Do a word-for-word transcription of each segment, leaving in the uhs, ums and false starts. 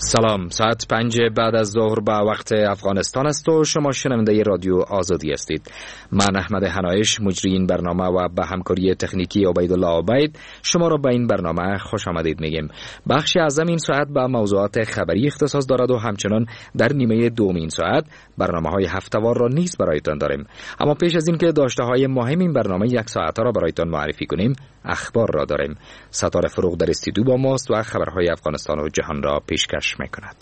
سلام، ساعت پنج بعد از ظهر به وقت افغانستان است و شما شنونده رادیو آزادی هستید. من احمد حنایش مجری این برنامه و به همکاری تکنیکی عبیدالله عبید شما را به این برنامه خوش آمدید میگیم. بخش اعظم این ساعت به موضوعات خبری اختصاص دارد و همچنان در نیمه دوم این ساعت برنامه های هفته‌وار را نیز برایتان داریم. اما پیش از این که داشته های مهم این برنامه یک ساعت را برایتان معرفی کنیم، اخبار را داریم. ستاره فروغ در استودیو با ماست و خبرهای افغانستان و جهان را پیشکش میکند.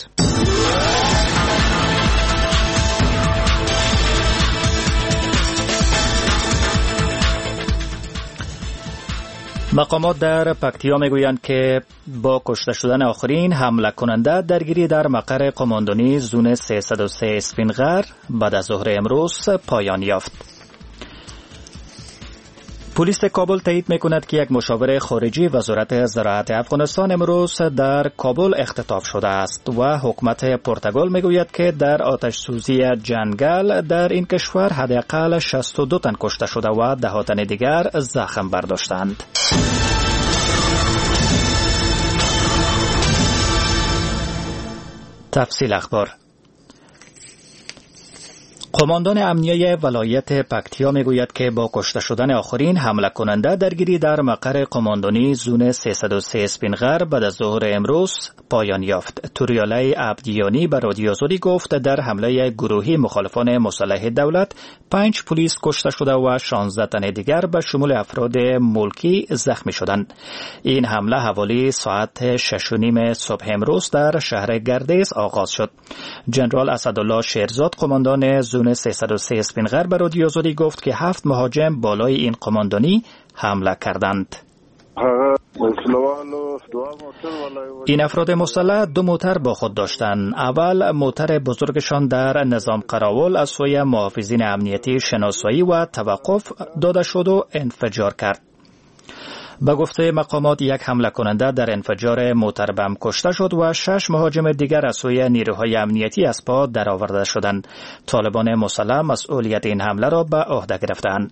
مقامات در پکتیا میگویند که با کشته شدن آخرین حمله کننده درگیری در مقر قماندانی زون سیصد و سه اسفینغر بعد از ظهر امروز پایان یافت. پلیس کابل تایید میکند که یک مشاور خارجی وزارت زراعت افغانستان امروز در کابل اختطاف شده است و حکومت پرتغال میگوید که در آتش سوزی جنگل در این کشور حداقل شصت و دو تن کشته شده و ده تن دیگر زخم برداشتند. تفصیل اخبار. قماندان امنیه ولایت پکتیا میگوید که با کشته شدن آخرین حمله کننده درگیری در مقر قماندانی زون سیصد و سه اسفینغر بعد از ظهر امروز پایان یافت. توریاله عبدیانی به رادیو آزادی گفت در حمله گروهی مخالفان مسلح دولت پنج پلیس کشته شده و شانزده تن دیگر به شمول افراد ملکی زخمی شدند. این حمله حوالی ساعت شش و نیم صبح امروز در شهر گردیز آغاز شد. جنرال اسدالله شیرزاد قماندان زون سیصد و سه اسفینغر به رادیو آزادی گفت که هفت مهاجم بالای این قماندانی حمله کردند. این افراد مسلح دو موتر با خود داشتند. اول موتر بزرگشان در نظام قراول از سوی محافظین امنیتی شناسایی و توقف داده شد و انفجار کرد. به گفته مقامات یک حمله کننده در انفجار موتر بم کشته شد و شش مهاجم دیگر از سوی نیروهای امنیتی از پا درآورده شدند. طالبان مسلح مسئولیت این حمله را به عهده گرفتند.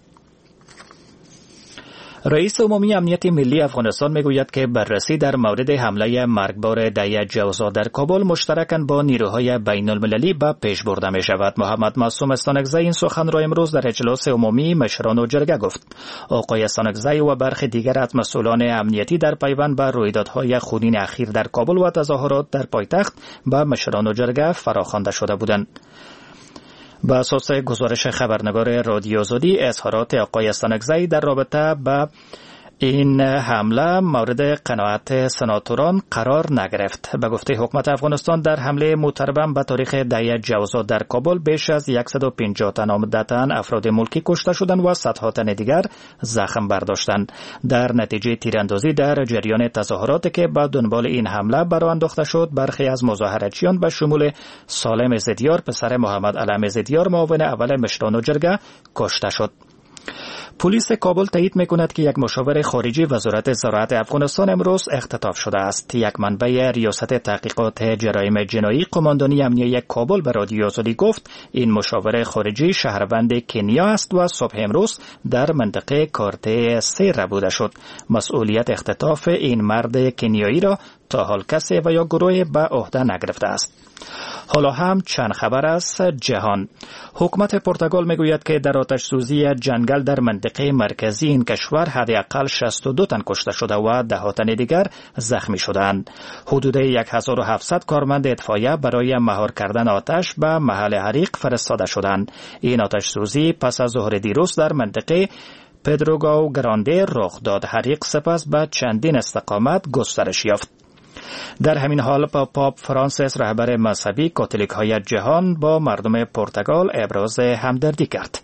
رئیس عمومی امنیت ملی افغانستان میگوید که بررسی در مورد حمله مرگبار دهه جوزا در کابل مشترکاً با نیروهای بین المللی به پیش برده می شود. محمد معصوم استانکزی این سخن را امروز در اجلاس عمومی مشران و جرگه گفت. آقای استانکزی و برخی دیگر از مسئولان امنیتی در پیوند به رویدادهای خونین اخیر در کابل و تظاهرات در پایتخت به مشران و جرگه فراخوانده شده بودند. به اساس گزارش خبرنگار رادیو آزادی، اظهارات آقای استانکزی در رابطه با این حمله مورد قناعت سناتوران قرار نگرفت. به گفته حکومت افغانستان در حمله موتربم به تاریخ دهه جوزا در کابل بیش از صد و پنجاه تن عمدتاً افراد ملکی کشته شدند و صدها تن دیگر زخم برداشتند. در نتیجه تیراندازی در جریان تظاهراتی که به دنبال این حمله برآ انداخته شد، برخی از مظاهراتچیان به شمول سالم زدیار پسر محمد علم زدیار معاون اول مشران و جرگه کشته شد. پلیس کابل تایید میکند که یک مشاور خارجی وزارت زراعت افغانستان امروز اختطاف شده است. یک منبع ریاست تحقیقات جرایم جنایی قماندانی امنیه کابل به رادیو آزادی گفت این مشاور خارجی شهروند کنیا است و صبح امروز در منطقه کارته سیر بوده شد. مسئولیت اختطاف این مرد کنیایی را تا حال کسی و یا گروه به عهده نگرفته است. حالا هم چند خبر از جهان. حکومت پرتغال میگوید که در آتش سوزی جنگل در منطقه مرکزی این کشور حداقل شصت و دو تن کشته شده و ده تن دیگر زخمی شدند. حدود هزار و هفتصد کارمند اطفاییه برای مهار کردن آتش به محل حریق فرستاده شدند. این آتش سوزی پس از ظهر دیروز در منطقه پدروگاو گرانده رخ داد. حریق سپس به چندین استقامت گسترش یافت. در همین حال پاپ فرانسیس رهبر مذهبی کاتولیک های جهان با مردم پرتغال ابراز همدردی کرد.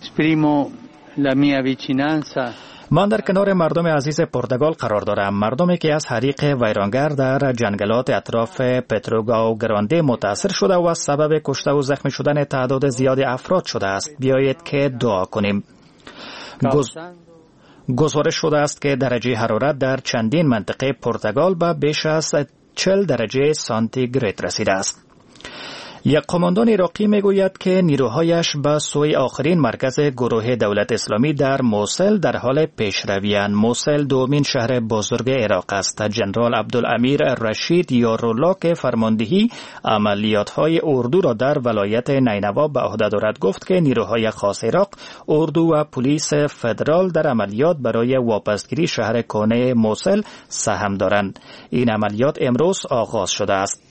من در کنار مردم عزیز پرتغال قرار دارم. مردمی که از حریق ویرانگر در جنگلات اطراف پتروگاو گرانده متاثر شده و سبب کشته و زخمی شدن تعداد زیاد افراد شده است. بیایید که دعا کنیم. گز... گزارش شده است که درجه حرارت در چندین منطقه پرتغال به بیش از چهل درجه سانتیگراد رسیده است. یک قماندان عراقی میگوید که نیروهایش به سوی آخرین مرکز گروه دولت اسلامی در موصل در حال پیشروی‌اند. موصل دومین شهر بزرگ عراق است. جنرال عبدالامیر رشید یارولا که فرماندهی عملیات‌های اردو را در ولایت نینوا به عهده دارد گفت که نیروهای خاص عراق، اردو و پلیس فدرال در عملیات برای واپسگیری شهر کهنه موصل سهم دارند. این عملیات امروز آغاز شده است.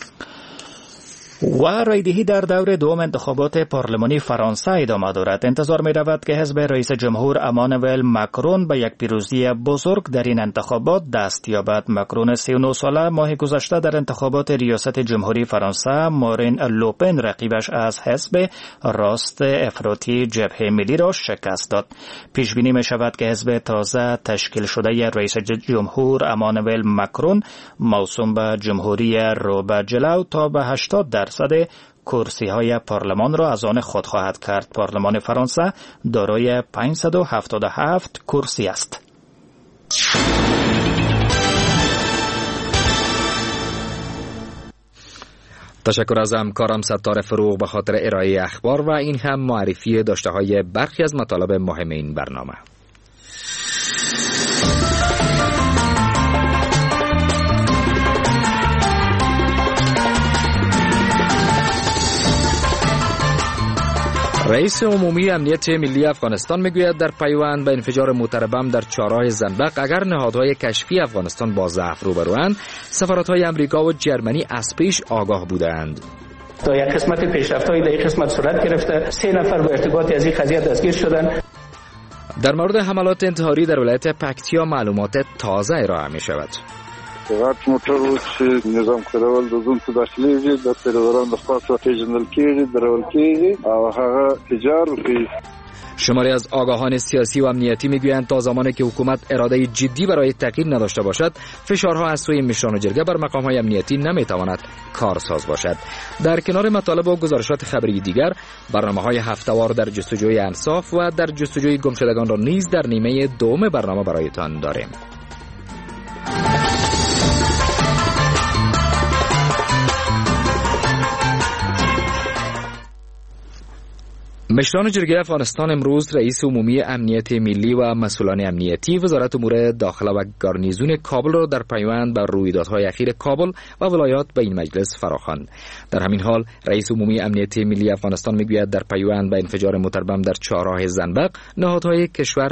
و رایدهی در دور دوم انتخابات پارلمانی فرانسه ادامه دارد. انتظار می رود که حزب رئیس جمهور امانوئل ماکرون به یک پیروزی بزرگ در این انتخابات دست یابد. ماکرون سی و نه ساله ماه گذشته در انتخابات ریاست جمهوری فرانسه مارین لوپن رقیبش از حزب راست افراطی جبهه ملی را شکست داد. پیش بینی می شود که حزب تازه تشکیل شده رئیس جمهور امانوئل ماکرون موسوم به جمهوری رو به جلو تا به هشتاد درصد کرسی های پارلمان را از آن خود خواهد کرد. پارلمان فرانسه دارای پانصد و هفتاد و هفت کرسی است. تشکر از همکارم ستار فروغ به خاطر ارائه اخبار و این هم معرفی داشته های برخی از مطالب مهم این برنامه. رئیس عمومی امنیت ملی افغانستان میگوید در پیوند به انفجار موتر بم در چهارراه زنبق اگر نهادهای کشفی افغانستان با ضعف روبروند، سفارت‌های امریکا و جرمنی از پیش آگاه بودند. تا یک قسمت پیشرفت‌های در این قسمت صورت گرفته، سه نفر با ارتباط از این قضیه دستگیر شدند. در مورد حملات انتحاری در ولایت پکتیا معلومات تازه ارائه می‌شود. غټ موټر چې نظام کړول د زون څخه داخليږي د پیروان د خاصه پیژندل کېږي درول کېږي او هغه تجار کوي. شماری از آگاهان سیاسی و امنیتی میگویند تا زمانی که حکومت اراده جدی برای تغییر نداشته باشد، فشارها از سوی مشران جرگه بر مقام‌های امنیتی نمیتواند کارساز باشد. در کنار مطالب و گزارشات خبری دیگر، برنامه‌های هفته‌وار در جستجوی انصاف و در جستجوی گمشدگان را نیز در نیمه دوم برنامه برایتان داریم. مشران جرگه افغانستان امروز رئیس عمومی امنیت ملی و مسئولان امنیتی، وزارت امور داخله و گارنیزون کابل را در پیوند بر رویدادهای اخیر کابل و ولایات به این مجلس فراخواند. در همین حال رئیس عمومی امنیت ملی افغانستان میگوید در پیوند به انفجار موتر بم در چهارراه زنبق، نهادهای کشور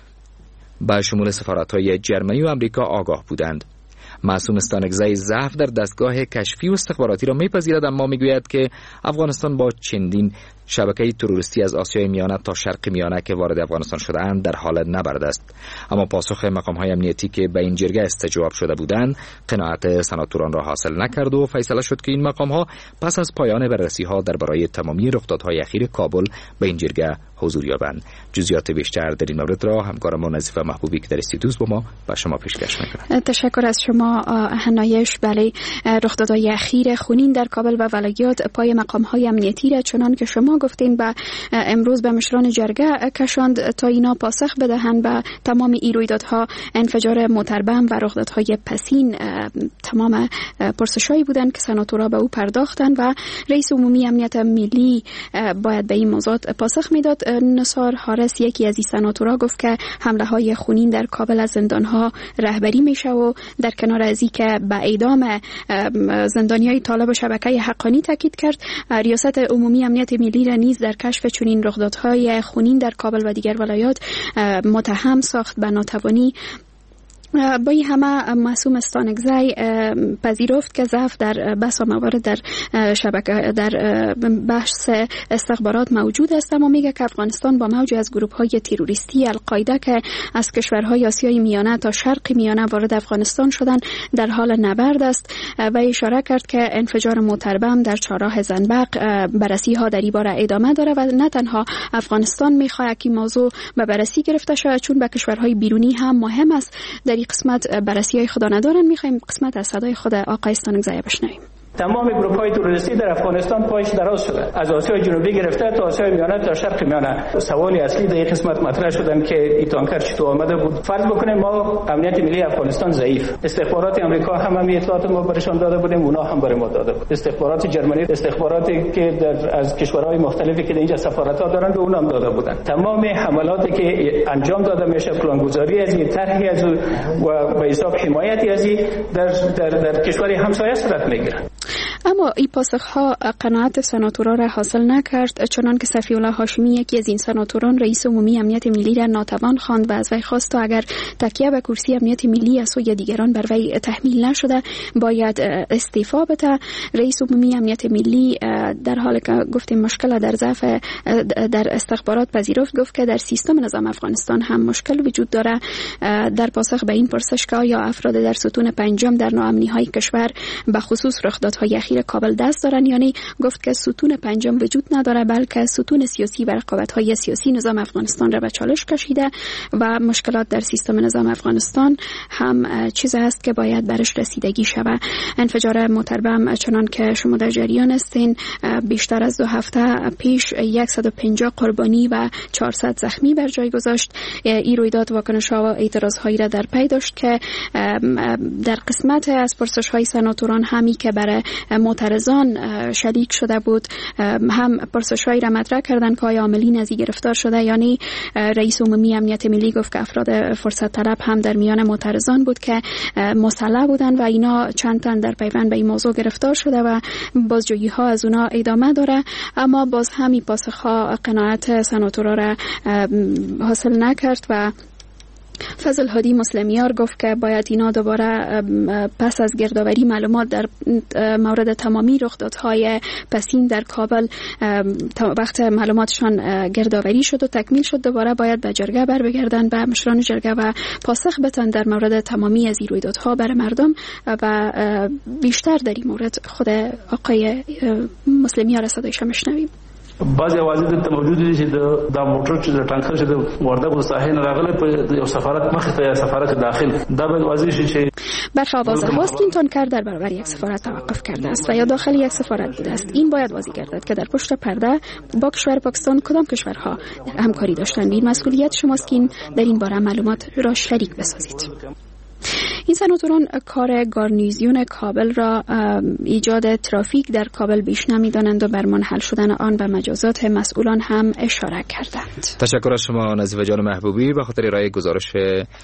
به شمول سفارت‌های جرمنی و آمریکا آگاه بودند. معصوم استانکزی ضعف در دستگاه کشفی و استخباراتی را میپذیرد، اما میگوید که افغانستان با چندین شبکه تروریستی از آسیای میانه تا شرق میانه که وارد افغانستان شده‌اند در حال نبرد است. اما پاسخ مقام‌های امنیتی که به این جرگه استجواب شده بودند قناعت سناتوران را حاصل نکرد و فیصله شد که این مقام‌ها پس از پایان بررسی‌ها درباره تمامی رخدادهای اخیر کابل به این جرگه حضور یابند. جزئیات بیشتر در این مورد را همکارم نظیفه محبوبی که در استودیو با ما به شما پیشکش می‌کند. تشکر از شما هنایش. بله، رخدادهای اخیر خونین در کابل و ولایات پای مقام‌های امنیتی را چنان که شما گفتین به امروز به مشران جرگه کشاند تا اینا پاسخ بدهند به تمام این رویدادها، انفجار موتر بم و رخدادهای پسین. تمام پرسشایی بودند که سناتورها به او پرداختند و رئیس عمومی امنیت ملی باید به این موضوعات پاسخ میداد. نثار حارس یکی از این سناتورها گفت که حمله های خونین در کابل از زندانها رهبری میشه و در کنار از این که به اعدام زندانیای طالب و شبکه حقانی تاکید کرد، ریاست عمومی امنیت ملی را نیز در کشف چنین رخدادهای خونین در کابل و دیگر ولایات متهم ساخت به ناتوانی. با این همه معصوم استانکزی پذیرفت که ضعف در بسا موارد در شبکه در بحث استخبارات موجود است، اما میگه که افغانستان با موج از گروه‌های تروریستی القاعده که از کشورهای آسیای میانه تا شرق میانه وارد افغانستان شدن در حال نبرد است و اشاره کرد که انفجار موتر بم در چهارراه زنبق بررسی ها در این باره ادامه داره و نه تنها افغانستان میخواد که موضوع به بررسی گرفته شود، چون به کشورهای بیرونی هم مهم است. در قسمت بررسی های خدا ندارن. میخوایم قسمت از صدای خود آقای استانکزی بشنویم. تمام گروه‌های تروریستی در افغانستان پایش دراز شده، از آسیای جنوبی گرفته تا آسیای میانه تا شرق میانه. سوال اصلی در این قسمت مطرح شدن که این تانکر چطور آمده بود. فرض بکنیم ما امنیت ملی افغانستان ضعیف، استخبارات آمریکا هم همین اطلاعات ما برشان داده بودیم، اونا هم برای ما داده بود. استخبارات جرمنی، استخباراتی که در از کشورهای مختلفی که اینجا سفارت‌ها دارن به اونها هم داده بودن. تمام حملاتی که انجام داده میشه، پلانگذاری از این طرحی از و به حساب حمایتی از این در در در کشور همسایه صورت میگیره. اما این پاسخها قناعت سناتورا را حاصل نکرد، چنان که صفی الله هاشمی یکی از این سناتوران رئیس عمومی امنیت ملی را ناتوان خواند و از وی خواست تا اگر تکیه به کرسی امنیت ملی از سوی دیگران بر وی تحمیل نشده باید استعفا بده. رئیس عمومی امنیت ملی در حالی که گفتیم مشکل در ضعف در استخبارات پذیرفت، گفت که در سیستم نظام افغانستان هم مشکل وجود داره. در پاسخ به این پرسش که آیا افراد در ستون پنجم در ناامنی‌های کشور به خصوص رخدادهای اخیر کابل دست دارن یعنی، گفت که ستون پنجم وجود نداره بلکه ستون سیاسی و رقابت‌های سیاسی نظام افغانستان را به چالش کشیده و مشکلات در سیستم نظام افغانستان هم چیز است که باید برش رسیدگی شود. انفجار موتربم چنان که شما در جریان هستین بیشتر از دو هفته پیش صد و پنجاه قربانی و چهارصد زخمی بر جای گذاشت. این رویداد واکنش‌ها و اعتراض‌هایی را در پی داشت که در قسمت از پرسش‌های سناتوران همی که برای معترضان شریک شده بود هم پرسش‌هایی را مطرح کردند که آیا عاملین از این گرفتار شده. یعنی رئیس عمومی امنیت ملی گفت که افراد فرصت طلب هم در میان معترضان بود که مسلح بودند و اینا چند تن در پیوند به این موضوع گرفتار شده و بازجویی ها از اونا ادامه داره. اما باز همین پاسخ‌ها قناعت سناتورا را حاصل نکرد و فضل هادی مسلمیار گفت که باید اینا دوباره پس از گردآوری معلومات در مورد تمامی رخدادهای پسین در کابل، وقت معلوماتشان گردآوری شد و تکمیل شد، دوباره باید به جرگه بر بگردن و مشران جرگه و پاسخ بدن در مورد تمامی از این رویدادها برای مردم و بیشتر در این مورد خود آقای مسلمیار صدایش میشنویم. بعضی اوازې د موجود دي چې د موټر چې د ټانکر چې د وردګو ساحې نه راغلی په یو سفارت مخې ته یا سفارت داخل دا به واضح شي چې برخی آوازه هاست که این تانکر در برابر یک سفارت توقف کرده است و یا داخل یک سفارت بوده است. این باید واضح گردد که در پشت پرده با کشور پاکستان کدام کشورها همکاری داشتند. این مسئولیت شماست که این در این باره معلومات را شریک بسازید. این سناتوران کار گارنیزیون کابل را ایجاد ترافیک در کابل بیش نمی‌دانند و بر منحل شدن آن به مجازات مسئولان هم اشاره کردند. تشکر از شما نظیف جان محبوبی به خاطر ارائه گزارش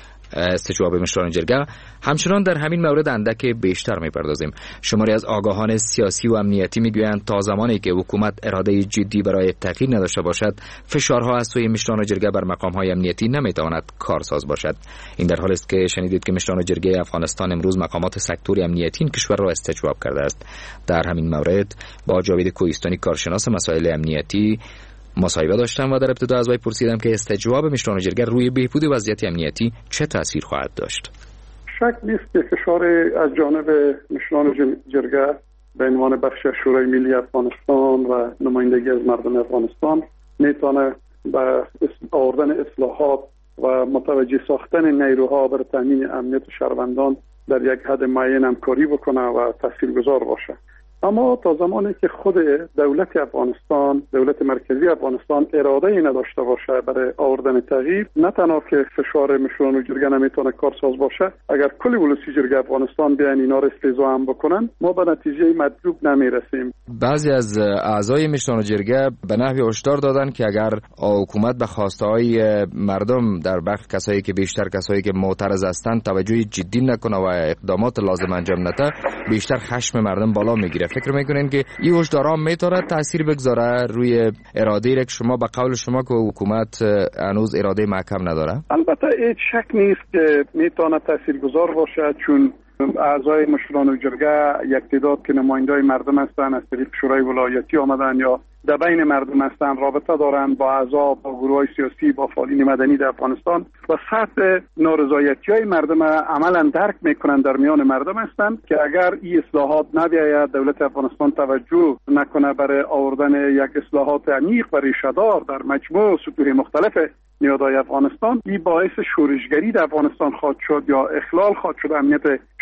استجواب مشران جرگه. همچنان در همین مورد اندک بیشتر می‌پردازیم. شماری از آگاهان سیاسی و امنیتی می‌گویند تا زمانی که حکومت اراده جدی برای تغییر نداشته باشد، فشارها از سوی مشران جرگه بر مقام‌های امنیتی نمی‌تواند کارساز باشد. این در حالی است که شنیدید که مشران جرگه افغانستان امروز مقامات سکتور امنیتی این کشور را استجواب کرده است. در همین مورد با جاوید کوهستانی کارشناس مسائل امنیتی مصاحبه داشتم و در ابتدا از وی پرسیدم که استجواب مشران جرگه روی بهبود وضعیت امنیتی چه تأثیر خواهد داشت. شک نیست که فشار از جانب مشران جرگه به عنوان بخش شورای ملی افغانستان و نمایندگی از مردم افغانستان میتونه به آوردن اصلاحات و متوجه ساختن نیروها برای تامین امنیت شهروندان در یک حد معین همکاری بکنه و تاثیرگذار باشه. اما تا زمانی که خود دولت افغانستان، دولت مرکزی افغانستان اراده ای نداشته باشه برای آوردن تغییر، نه تنها که فشار مشران جرگه نمیتونه کارساز باشه، اگر کل ولسی جرگه افغانستان بیان اینا رو استضاء هم بکنن، ما به نتیجه مطلوب نمیرسیم. بعضی از اعضای مشران جرگه به نحوی هشدار دادن که اگر حکومت به خواسته های مردم در بخش کسایی که بیشتر کسایی که معترض هستند توجه جدی نکنه و اقدامات لازم انجام نده، بیشتر خشم مردم بالا میگیره. فکر میکنین که این هشدارا میتونه تاثیر بگذاره روی اراده که شما به قول شما که حکومت هنوز اراده محکم نداره؟ البته هیچ شک نیست که میتونه تاثیرگذار باشه، چون اعضای مشران جرگه یک تعداد که نمایندای مردم هستند از طریق شورای ولایتی آمدن یا در بین مردم هستند، رابطه دارند با اعضا، با گروه‌های سیاسی، با فعالین مدنی در افغانستان و سطح نارضایتی‌های مردم عملاً درک میکنند در میان مردم هستند که اگر این اصلاحات نبیاید، دولت افغانستان توجه نکنه برای آوردن یک اصلاحات عمیق و ریشه‌دار در مجموع سطوح مختلف نیادهای افغانستان، این باعث شورشگری در افغانستان خواهد شد یا اخلال خواهد شد امنیت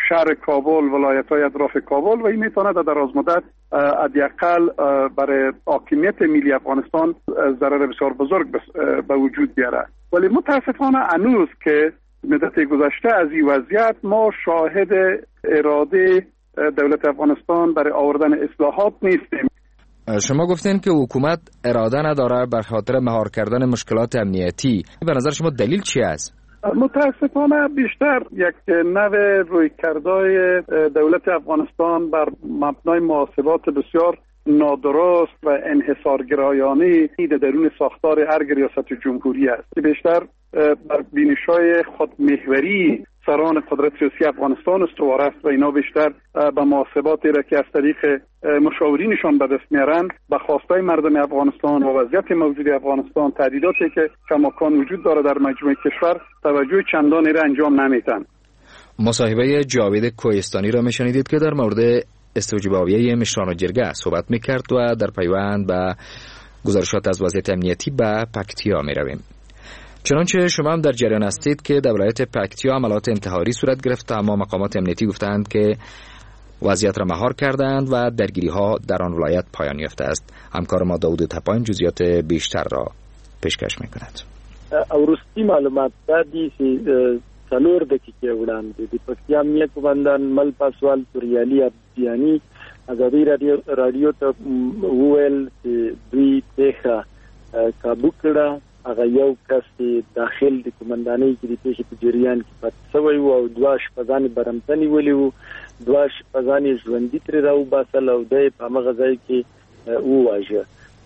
شهر کابل، ولایت‌های اطراف کابل و این میتونه در دراز مدت حداقل برای حاکمیت ملی افغانستان ضرر بسیار بزرگ به وجود بیاره. ولی متاسفانه هنوز که مدت گذشته از این وضعیت ما شاهد اراده دولت افغانستان برای آوردن اصلاحات نیستیم. شما گفتین که حکومت اراده نداره بر خاطر مهار کردن مشکلات امنیتی. به نظر شما دلیل چی است؟ متاسفانه بیشتر یک نوع رویکردهای دولت افغانستان بر مبنای محاسبات بسیار نادرست و انحصارگرایانه در درون ساختار هر ریاست جمهوری است که بیشتر بر بینش‌های خودمحوری سران قدرت سیاسی افغانستان استوار است و اینا بیشتر به محاسباتی را که از طریق مشاورینشان به دست میارن به خواستای مردم افغانستان و وضعیت موجود افغانستان، تهدیداتی که کماکان وجود داره در مجموعه کشور، توجه چندانی را انجام نمیدن. مصاحبه جاوید کوهستانی را میشنیدید که در مورد استوجباویه مشران جرگه صحبت میکرد و در پیوند به گزارشات از وضعیت امنیتی به پکتیا میرویم. چنانچه شما هم در جریان هستید که در ولایت پکتیا عملیات انتحاری صورت گرفت، اما مقامات امنیتی گفتند که وضعیت را مهار کردند و درگیری ها در آن ولایت پایان یافته است. همکار ما داوود تپاین جزئیات بیشتر را پیشکش میکند. اورستی معلومات دادی سی څلور دقیقې وړاندې د پکتیا امنیت قومندان مل پاسوال توریالي عبدیانی ازادي رادیو رادیو ته وویل چې دوی پیښه کابو کړه. هغه یو کس داخل د قومندانۍ کې د پیښې په جریان کې پاتې شوی و او دوه شپږانې برمته نیولي وو. دوه شپږانې ژوندي ترې راوباسل او دی په همغه ځای کې وواژه.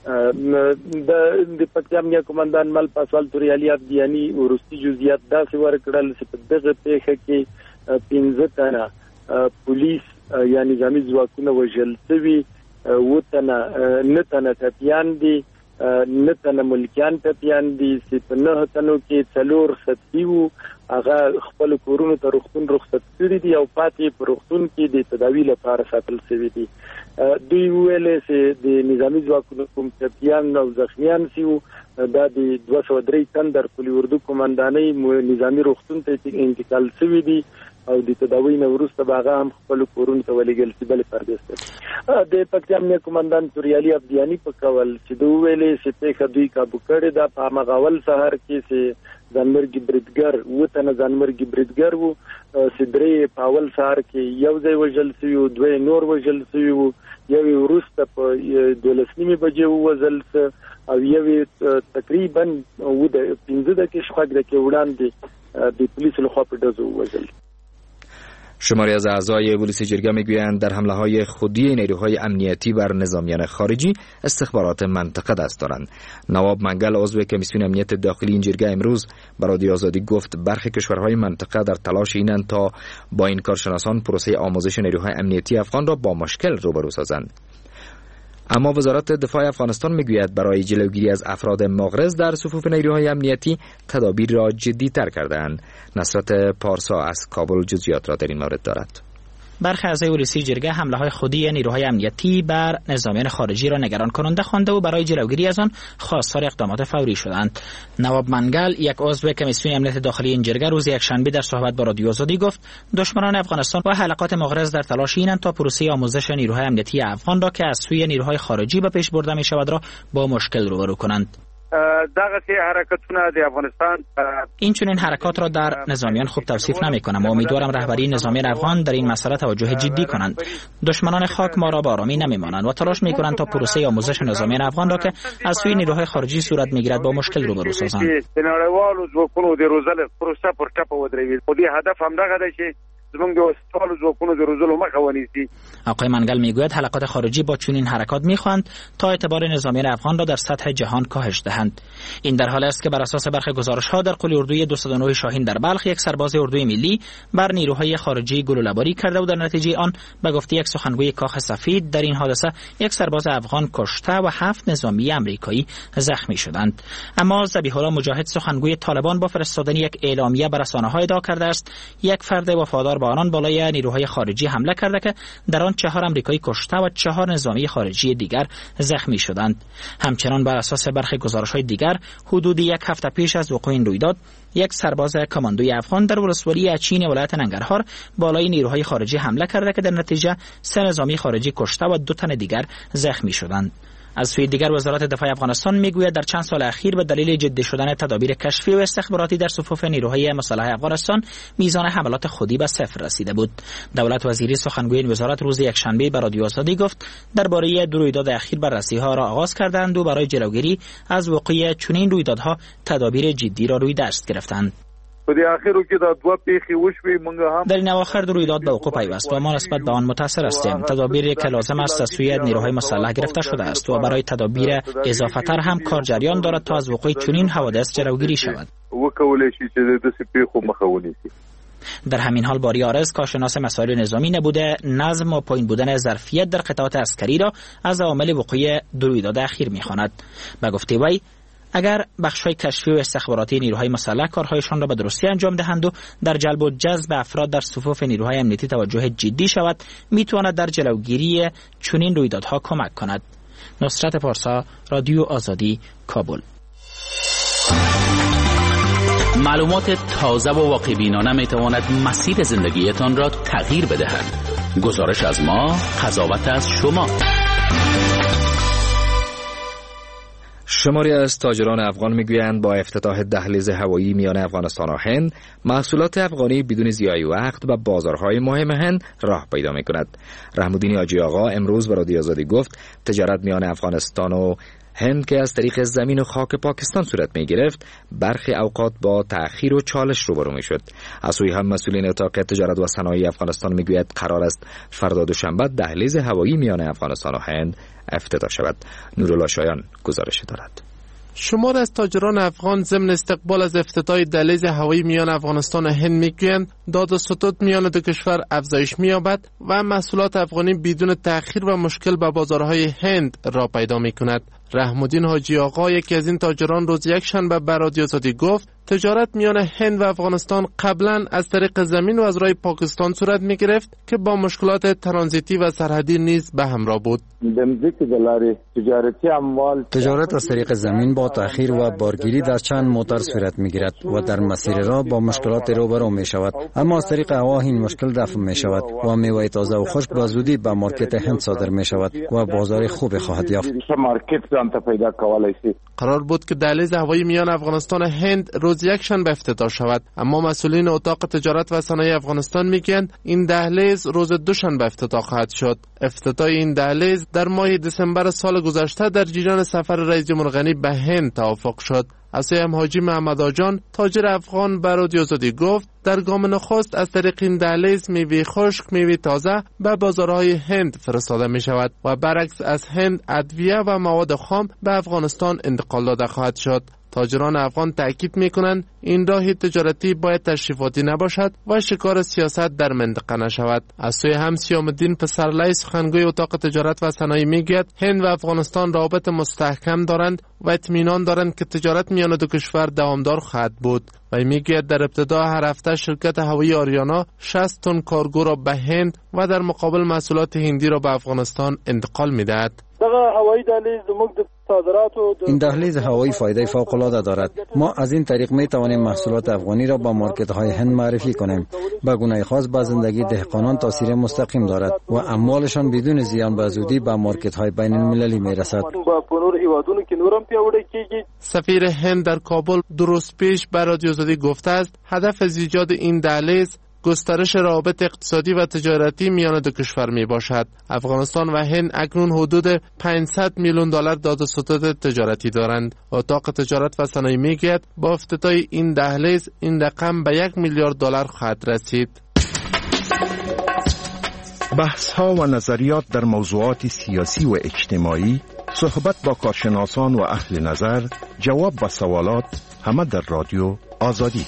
د پکتیا امنیت قومندان مل پاسوال توریالي عبدیانی وروستي جزئیات داسې ورکړل چې په دغه پیښه کې پنځه تنه پولیس یا نظامي ځواکونه وژل شوي، اووه تنه نه تنه ټپیان دي، نه تنه ملکیان ټپیان دي چې په نهه تنو کې څلور سطحي وو، هغه خپل کورونو ته روغتون رخصت کړي دي او پاتې په روغتون کې د تداوی لپاره ساتل شوي دي. دوی ویل چې د نظامي ځواکونو کوم ټپیان او زخمیان سیو دا د دوه سوه درې تن در پولي اردو قومندانۍ نظامي روغتون ته انتقال شوي دي او د تداوی نه وروسته به هغه هم خپل کورونو ته ولېږل شي. بلې پردې ته د پکتیا امنیت قومندان توریالي عبدیانی په قول چې دوی ویلې چې پیښه دوی کابو کړې ده په همغه اول سهار کې چې ځانمرګي بریدګر اووه تنه ځانمرګي بریدګر وو چې درې په اول سهار کې یو ځای وژل شوي وو، دوه نور وژل شوي وو، یو یې وروسته په دولس نیمې بجې ووژل شه او یو یې تقریبا پنځه دقیقې شپږ دقیقې وړاندې د پولیسو لخوا په ډزو ووژل. شماری از اعضای پلیس جرگه میگویند در حمله های خودی نیروهای امنیتی بر نظامیان خارجی استخبارات منطقه دست دارند. نواب منگل عضو کمیسیون امنیت داخلی این جرگه امروز به رادیو آزادی گفت برخی کشورهای منطقه در تلاش اینند تا با این کارشناسان پروسه آموزش نیروهای امنیتی افغان را با مشکل روبرو سازند. اما وزارت دفاع افغانستان میگوید برای جلوگیری از افراد مغرض در صفوف نیروهای امنیتی تدابیر را جدی‌تر کرده‌اند. نصرت پارسا از کابل جزئیات را در این مورد دارد. برخی اعضای پلیس جرگه حمله‌های خودی نیروهای امنیتی بر نظامیان خارجی را نگران کننده خوانده و برای جلوگیری از آن خواستار اقدامات فوری شدند. نواب منگل، یک عضو کمیسیون امنیت داخلی این جرگه، روز یکشنبه در صحبت با رادیو آزادی گفت دشمنان افغانستان و حلقات مغرض در تلاش اینند تا پروسه آموزش نیروهای امنیتی افغان را که از سوی نیروهای خارجی به پیش برده می شود را با مشکل روبرو کنند. دغه حرکتونه د افغانستان این چنین حرکات را در نظامیان خوب توصیف نمی کنم و امیدوارم رهبری نظامیان افغان در این مسئله توجه جدی کنند. دشمنان خاک ما را با آرامی نمی مانند و تلاش می کنند تا پروسه آموزش نظامیان افغان را که از سوی نیروهای خارجی صورت می گیرد با مشکل روبرو سازند. نړیوالو ځواکونو د روزل پروسه پر ټاپه ودرېږي. خو دې هدف هم دغه دی چې زمونږ د وسپالو ځواکونو د روزلو مخه ونیسي. آقای منگل میگوید حلقات خارجی با چنین حرکات میخواهند تا اعتبار نظامیان افغان را در سطح جهان کاهش دهند. این در حالی است که بر اساس برخی گزارش‌ها در قلی اردوی دویست و نه شاهین در بلخ یک سرباز اردوی ملی بر نیروهای خارجی گلوله‌باری کرده و در نتیجه آن به گفته یک سخنگوی کاخ سفید در این حادثه یک سرباز افغان کشته و هفت نظامی آمریکایی زخمی شدند. اما ذبیح الله مجاهد، سخنگوی طالبان، با فرستادن یک اعلامیه بر رسانه‌ها ادعا کرده است یک فرد وفادار با آنان بالای نیروهای خارجی حمله کرده که در آن چهار امریکایی کشته و چهار نظامی خارجی دیگر زخمی شدند. همچنان بر اساس برخی گزارش‌های دیگر حدود یک هفته پیش از وقوع این رویداد یک سرباز کماندوی افغان در ولسوالی اچین ولایت ننگرهار بالای نیروهای خارجی حمله کرده که در نتیجه سه نظامی خارجی کشته و دو تن دیگر زخمی شدند. از سوی دیگر وزارت دفاع افغانستان میگوید در چند سال اخیر به دلیل جدی شدن تدابیر کشفی و استخباراتی در صفوف نیروهای مسلح افغانستان میزان حملات خودی به صفر رسیده بود. دولت وزیری سخنگوی این وزارت روز یکشنبه به رادیو آزادی گفت درباره دو رویداد اخیر بررسی‌ها را آغاز کردند و برای جلوگیری از وقوع چنین رویدادها تدابیر جدی را روی دست گرفتند. در این اواخر دو رویداد به وقوع پیوست و ما نسبت به آن متأثر هستیم. تدابیری که لازم است از سوی نیروهای مسلح گرفته شده است و برای تدابیر اضافه‌تر هم کار جریان دارد تا از وقوع چنین حوادث جلوگیری شود. در همین حال باری آرز کارشناس مسائل نظامی نبوده نظم و پایین بودن ظرفیت در قطعات عسکری را از عوامل وقوع دو رویداد اخیر می‌خواند. به گفته وی اگر بخش‌های کشفی و استخباراتی نیروهای مسلح کارهایشان را به درستی انجام دهند و در جلب و جذب افراد در صفوف نیروهای امنیتی توجه جدی شود، میتواند در جلوگیری چنین رویدادها کمک کند. نصرت پارسا، رادیو آزادی، کابل. معلومات تازه و واقع‌بینانه میتواند مسیر زندگیتان را تغییر بدهد. گزارش از ما، قضاوت از شما. شماری از تاجران افغان میگویند با افتتاح دهلیز هوایی میان افغانستان و هند، محصولات افغانی بدون ضیاع وقت و بازارهای مهم هند راه پیدا میکند. رحم‌الدین حاجی آقا امروز به رادیو آزادی گفت تجارت میان افغانستان و هند که از طریق زمین و خاک پاکستان صورت می گرفت برخی اوقات با تأخیر و چالش روبرو می شد. از سوی هم مسئولین اتاق تجارت و صنایع افغانستان می گوید قرار است فردا دوشنبه دهلیز هوایی میان افغانستان و هند افتتاح شود. نورالله شایان گزارش دارد. شمار از تاجران افغان ضمن استقبال از افتتاح دهلیز هوایی میان افغانستان و هند میگویند داد و ستد میان دو کشور افزایش می‌یابد و محصولات افغانی بدون تأخیر و مشکل به بازارهای هند را پیدا می‌کند. رحم‌الدین حاجی آقا یکی از این تاجران روز یکشنبه به رادیو آزادی گفت تجارت میان هند و افغانستان قبلا از طریق زمین و از راه پاکستان صورت می‌گرفت که با مشکلات ترانزیتی و سرحدی نیز به همراه بود. تجارت از طریق زمین با تأخیر و بارگیری در چند موتر صورت می‌گیرد و در مسیر راه با مشکلات روبرو می‌شود، اما از طریق هوا این مشکل دفع می‌شود و میوه تازه و خشک به زودی به مارکت هند صادر می‌شود و بازار خوبی خواهد یافت. قرار بود که دهلیز هوایی میان افغانستان و هند روز یکشنبه افتتاح شود، اما مسئولین اتاق تجارت و صنایع افغانستان میگویند این دهلیز روز دوشنبه افتتاح خواهد شد. افتتاح این دهلیز در ماه دسامبر سال گذشته در جریان سفر رئیس جمهور غنی به هند توافق شد. از سوی حاجی محمد آجان تاجر افغان به رادیو آزادی گفت در گام نخست از طریق این دهلیز میوه خشک، میوه تازه به بازارهای هند فرستاده می شود و برعکس از هند ادویه و مواد خام به افغانستان انتقال داده خواهد شد. تاجران افغان تأکید میکنند این راه تجارتی باید تشریفاتی نباشد و شکار سیاست در منطقه نشود. از سوی هم سیام الدین پسرلی سخنگوی اتاق تجارت و صنایع میگوید هند و افغانستان رابط مستحکم دارند و اطمینان دارند که تجارت میان دو کشور دوامدار خواهد بود. و میگوید در ابتدا هر هفته شرکت هوایی آریانا شصت تن کارگو را به هند و در مقابل محصولات هندی را به افغانستان انتقال میدهد. این دهلیز هوایی فایده فوق العاده دارد. ما از این طریق می توانیم محصولات افغانی را با مارکت های هند معرفی کنیم. به گونه خاص به زندگی دهقانان تاثیر مستقیم دارد و اموالشان بدون زیان به زودی به مارکت های بین المللی می رسد. سفیر هند در کابل دو روز پیش به رادیو آزادی گفته است هدف از ایجاد این دهلیز گسترش روابط اقتصادی و تجارتی میان دو کشور می باشد. افغانستان و هند اکنون حدود پانصد میلیون دلار داد و ستد تجارتی دارند. اتاق تجارت و صنایع میگوید با افتتاح این دهلیز این رقم به یک میلیارد دلار خواهد رسید. بحث ها و نظریات در موضوعات سیاسی و اجتماعی، صحبت با کارشناسان و اهل نظر، جواب به سوالات، همه در رادیو آزادی.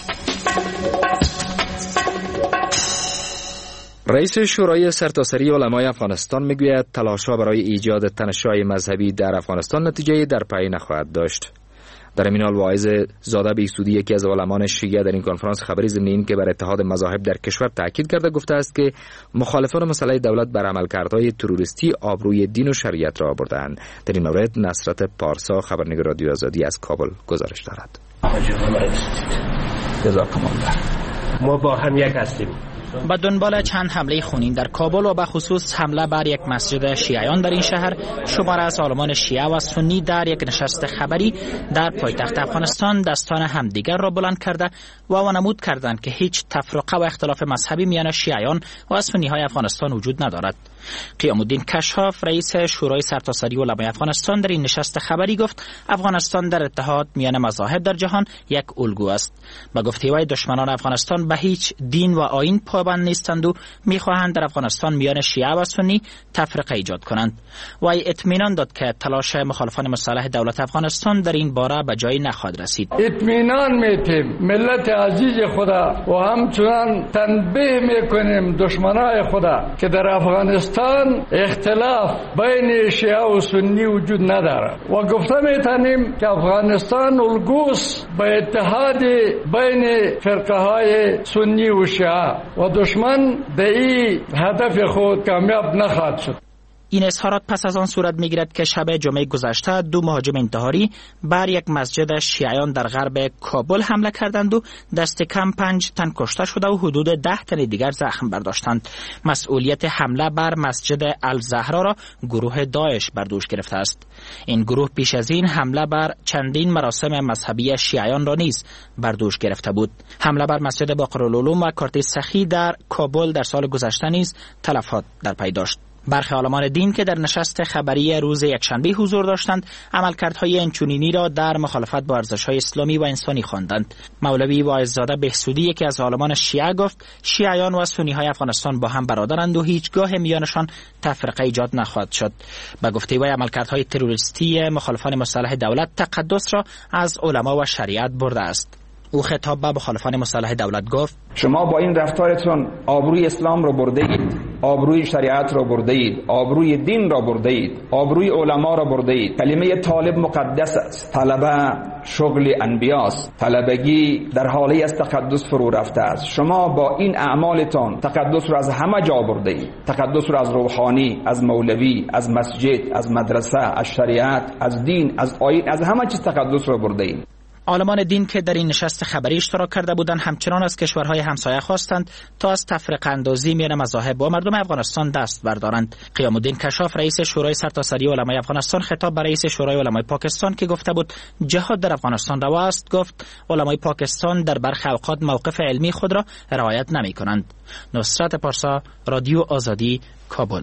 رئیس شورای سرتاسری علمای افغانستان میگوید تلاش‌ها برای ایجاد تنش‌های مذهبی در افغانستان نتیجه در پی نخواهد داشت. در این حال واعظ زاده بیسودی یکی از علمان شیعه در این کنفرانس خبری ضمن این که بر اتحاد مذاهب در کشور تاکید کرده گفته است که مخالفان مسئله دولت بر عملکردهای تروریستی آبروی دین و شریعت را بردند. در این مورد نصرت پارسا خبرنگار رادیو آزادی از کابل گزارش دارد. ما با هم یک هستیم. با دنبال چند حمله خونین در کابل و به خصوص حمله بر یک مسجد شیعیان در این شهر، شماره از عالمان شیعه و سنی در یک نشست خبری در پایتخت افغانستان دستان همدیگر را بلند کرده و وانمود کردند که هیچ تفرقه و اختلاف مذهبی میان شیعیان و سنی های افغانستان وجود ندارد. قیام الدین کشاف رئیس شورای سرتاسری علمای افغانستان در این نشست خبری گفت افغانستان در اتحاد میان مذاهب در جهان یک الگو است. با گفته وی دشمنان افغانستان به هیچ دین و آیین پابند نیستند و میخواهند در افغانستان میان شیعه و سنی تفرقه ایجاد کنند. وی اطمینان داد که تلاش مخالفان مسلح دولت افغانستان در این باره به جایی نخواهد رسید. اطمینان میتیم ملت عزیز خدا و همچنان تنبیه میکنیم دشمنای خدا که در افغانستان اختلاف بین شیعه و سنی وجود ندارد و گفته میتونیم که افغانستان الگوست به اتحاد بین فرقه های سنی و شیعه و دشمن به این هدف خود کامیاب نخواهد شد. این اظهارات پس از آن صورت میگیرد که شب جمعه گذشته دو مهاجم انتحاری بر یک مسجد شیعیان در غرب کابل حمله کردند و دست کم پنج تن کشته شده و حدود ده تن دیگر زخم برداشتند. مسئولیت حمله بر مسجد الزهرا را گروه داعش بر دوش گرفته است. این گروه پیش از این حمله بر چندین مراسم مذهبی شیعیان را نیز بر دوش گرفته بود. حمله بر مسجد باقرالعلوم و کارت سخی در کابل در سال گذشته نیز تلفات در پی داشت. برخی عالمان دین که در نشست خبری روز یکشنبه حضور داشتند عملکردهای اینچنینی را در مخالفت با ارزش‌های اسلامی و انسانی خواندند. مولوی واعظ‌زاده بهسودی یکی از عالمان شیعه گفت شیعیان و سنی‌های افغانستان با هم برادرند و هیچگاه میانشان تفرقه ایجاد نخواهد شد. به گفته وی عملکردهای تروریستی مخالفان مسلح دولت تقدس را از علما و شریعت برده است. او خطاب به مخالفان مسلح دولت گفت شما با این رفتارتون آبروی اسلام را برده اید، آبروی شریعت را برده اید، آبروی دین را برده اید، آبروی علما را برده اید. کلمه طالب مقدس است. طلبه شغل انبیاست. طلبگی در حالی از تقدس فرو رفته است. شما با این اعمالتان تقدس را از همه جا برده اید. تقدس را از روحانی، از مولوی، از مسجد، از مدرسه، از شریعت، از دین، از آیین، از همه چیز تقدس را برده اید. عالمان دین که در این نشست خبری اشتراک کرده بودند همچنان از کشورهای همسایه خواستند تا از تفرقه اندازی میان مذاهب و مردم افغانستان دست بردارند. قیام الدین کشاف رئیس شورای سرتاسری علمای افغانستان خطاب به رئیس شورای علمای پاکستان که گفته بود جهاد در افغانستان روا است گفت علمای پاکستان در برخی اوقات موقف علمی خود را رعایت نمی کنند. نصرت پارسا، رادیو آزادی، کابل.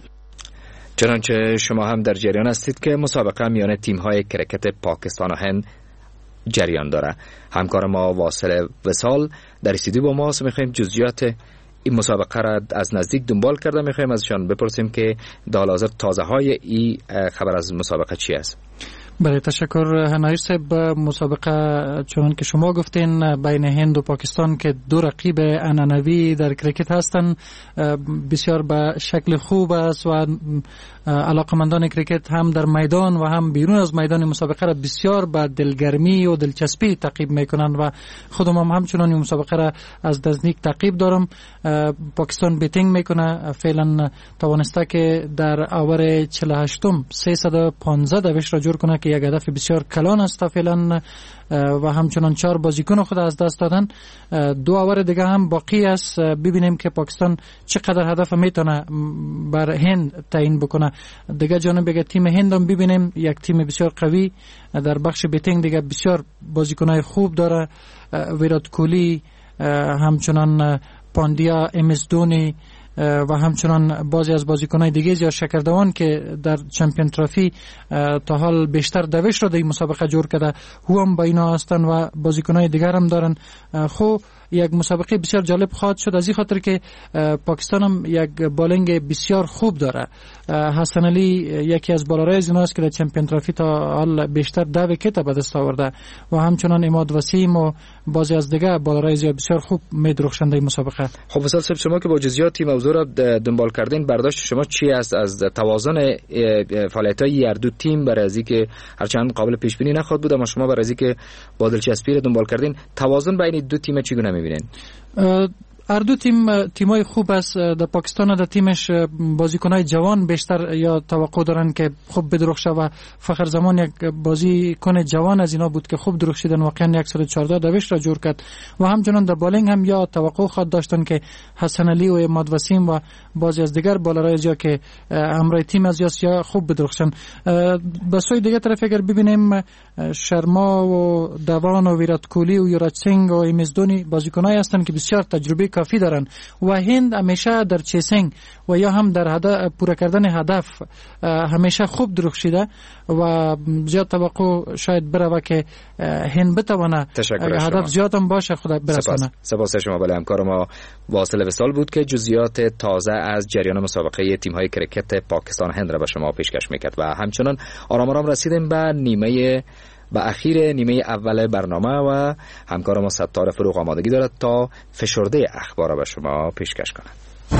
چنانچه شما هم در جریان هستید که مسابقه میان تیم‌های کرکت پاکستان و هند جریان داره. همکار ما واصل وصال در استودیو با ماست. میخوایم جزئیات این مسابقه را از نزدیک دنبال کرده. میخوایم ازشان بپرسیم که در حال حاضر تازه های این خبر از مسابقه چی است. برای تشکر هنایش صاحب. مسابقه چون که شما گفتین بین هند و پاکستان که دو رقیب عنعنوی در کرکت هستند بسیار به شکل خوب است و علاقمندان کرکت هم در میدان و هم بیرون از میدان مسابقه را بسیار با دلگرمی و دلچسپی تعقیب میکنند و خودم هم همچنان این مسابقه را از نزدیک تعقیب دارم. پاکستان بیتینگ میکنه، فعلا توانسته که در آور چهل و هشتم سیصد و پانزده دوش را جور کنه که یک هدف بسیار کلان است فعلا و همچنان چهار بازیکن خود از دست دادن. دو آور دیگه هم باقی است، ببینیم که پاکستان چقدر هدف میتونه بر هند تعیین بکنه. دیگه جانب دیگه تیم هند هم ببینیم یک تیم بسیار قوی در بخش بیتینگ دیگه بسیار بازیکنای خوب داره، ویرات کولی، همچنان پاندیا، ام اس دونی و همچنان بعضی از بازیکن‌های دیگه یا شکردوان که در چمپیون ترافی تا حال بیشتر دوش را در این مسابقه جور کرده او هم با اینا هستن و بازیکن‌های دیگر هم دارن. خب یک مسابقه بسیار جالب خواهد شد، از این خاطر که پاکستان هم یک بالینگ بسیار خوب داره. حسن علی یکی از بالارای از ایناست که در چمپیون ترافی تا حال بیشتر ده ویکت به دست آورده و همچنان اماد وسیم و بعضی از دیگه بالارای بسیار خوب میدرخشنده این مسابقه. خب وسال صاحب، شما که با جزئیات موضوع را دنبال کردین، برداشت شما چی است از توازن فعالیت‌های هر دو تیم برای از اینکه هرچند قابل پیش بینی نخواهد بود، اما شما برای از اینکه با دلچسپی را دنبال کردین، توازن بین دو تیم چگونه می‌بینید؟ هر دو تیم تیمای خوب است. در پاکستان در تیمش بازیکنای جوان بیشتر یا توقع دارن که خوب بدرخشه و فخر زمان یک بازیکن جوان از اینا بود که خوب درخشیدن، واقعا صد و چهارده دویش را جور کرد و همچنان در بالینگ هم یا توقع خود داشتن که حسن علی و اماد وسیم و بعضی از دیگر بالارای جا که همراه تیم از یا خوب بدرخشن. به سوی دیگه طرف اگر ببینیم شرما و دوان و ویرات کوهلی و یوراج سینگ و امیزدونی بازیکنایی هستند که بسیار تجربه کافی دارن و هند همیشه در چیسینگ و یا هم در هدف پورا کردن هدف همیشه خوب درخشیده و زیاد توقع شاید بره که هند بتونه هدف زیاد هم باشه خدا برسونه. سپاس شما. بله، همکار ما واصل وصال بود که جزئیات تازه از جریان مسابقه تیم‌های کرکت پاکستان هند را به شما پیشکش می‌کرد و همچنان آرام آرام رسیدیم به نیمه و اخیر نیمه اول برنامه و همکار ما ستار فروغ آمادگی دارد تا فشرده اخبار را به شما پیشکش کند.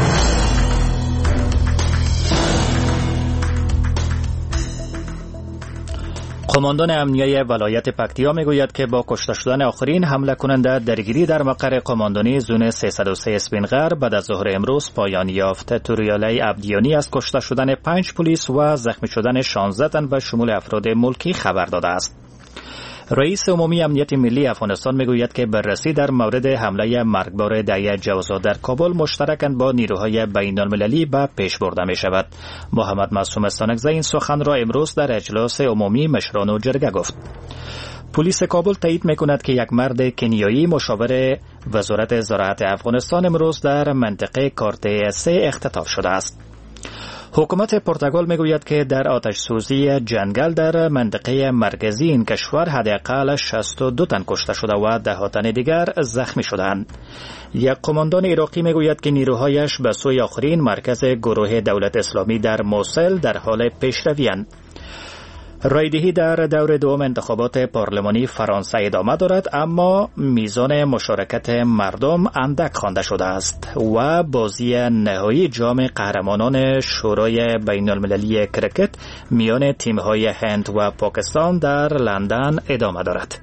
قماندان امنیه ولایت پکتیا میگوید که با کشته شدن آخرین حمله کننده درگیری در مقر قماندانی زون سیصد و سه اسپین غر بعد از ظهر امروز پایان یافت. توریالی عبدیانی از کشته شدن پنج پلیس و زخمی شدن شانزده تن به شمول افراد ملکی خبر داده است. رئیس عمومی امنیت ملی افغانستان میگوید که بررسی در مورد حمله مرگبار دعیه جوزا در کابل مشترکاً با نیروهای بین المللی به پیش برده می شود. محمد معصوم استانکزی این سخن را امروز در اجلاس عمومی مشران و جرگه گفت. پلیس کابل تایید میکند که یک مرد کنیایی مشاور وزارت زراعت افغانستان امروز در منطقه کارته سه اختطاف شده است. حکومت پرتغال میگوید که در آتش سوزی جنگل در منطقه مرکزی این کشور حداقل شصت و دو تن کشته شده و ده ها تن دیگر زخمی شدند. یک قماندان عراقی میگوید که نیروهایش به سوی آخرین مرکز گروه دولت اسلامی در موصل در حال پیشروی‌اند. رایدهی در دور دوم انتخابات پارلمانی فرانسه ادامه دارد، اما میزان مشارکت مردم اندک خوانده شده است و بازی نهایی جام قهرمانان شورای بین المللی کرکت میان تیم‌های هند و پاکستان در لندن ادامه دارد.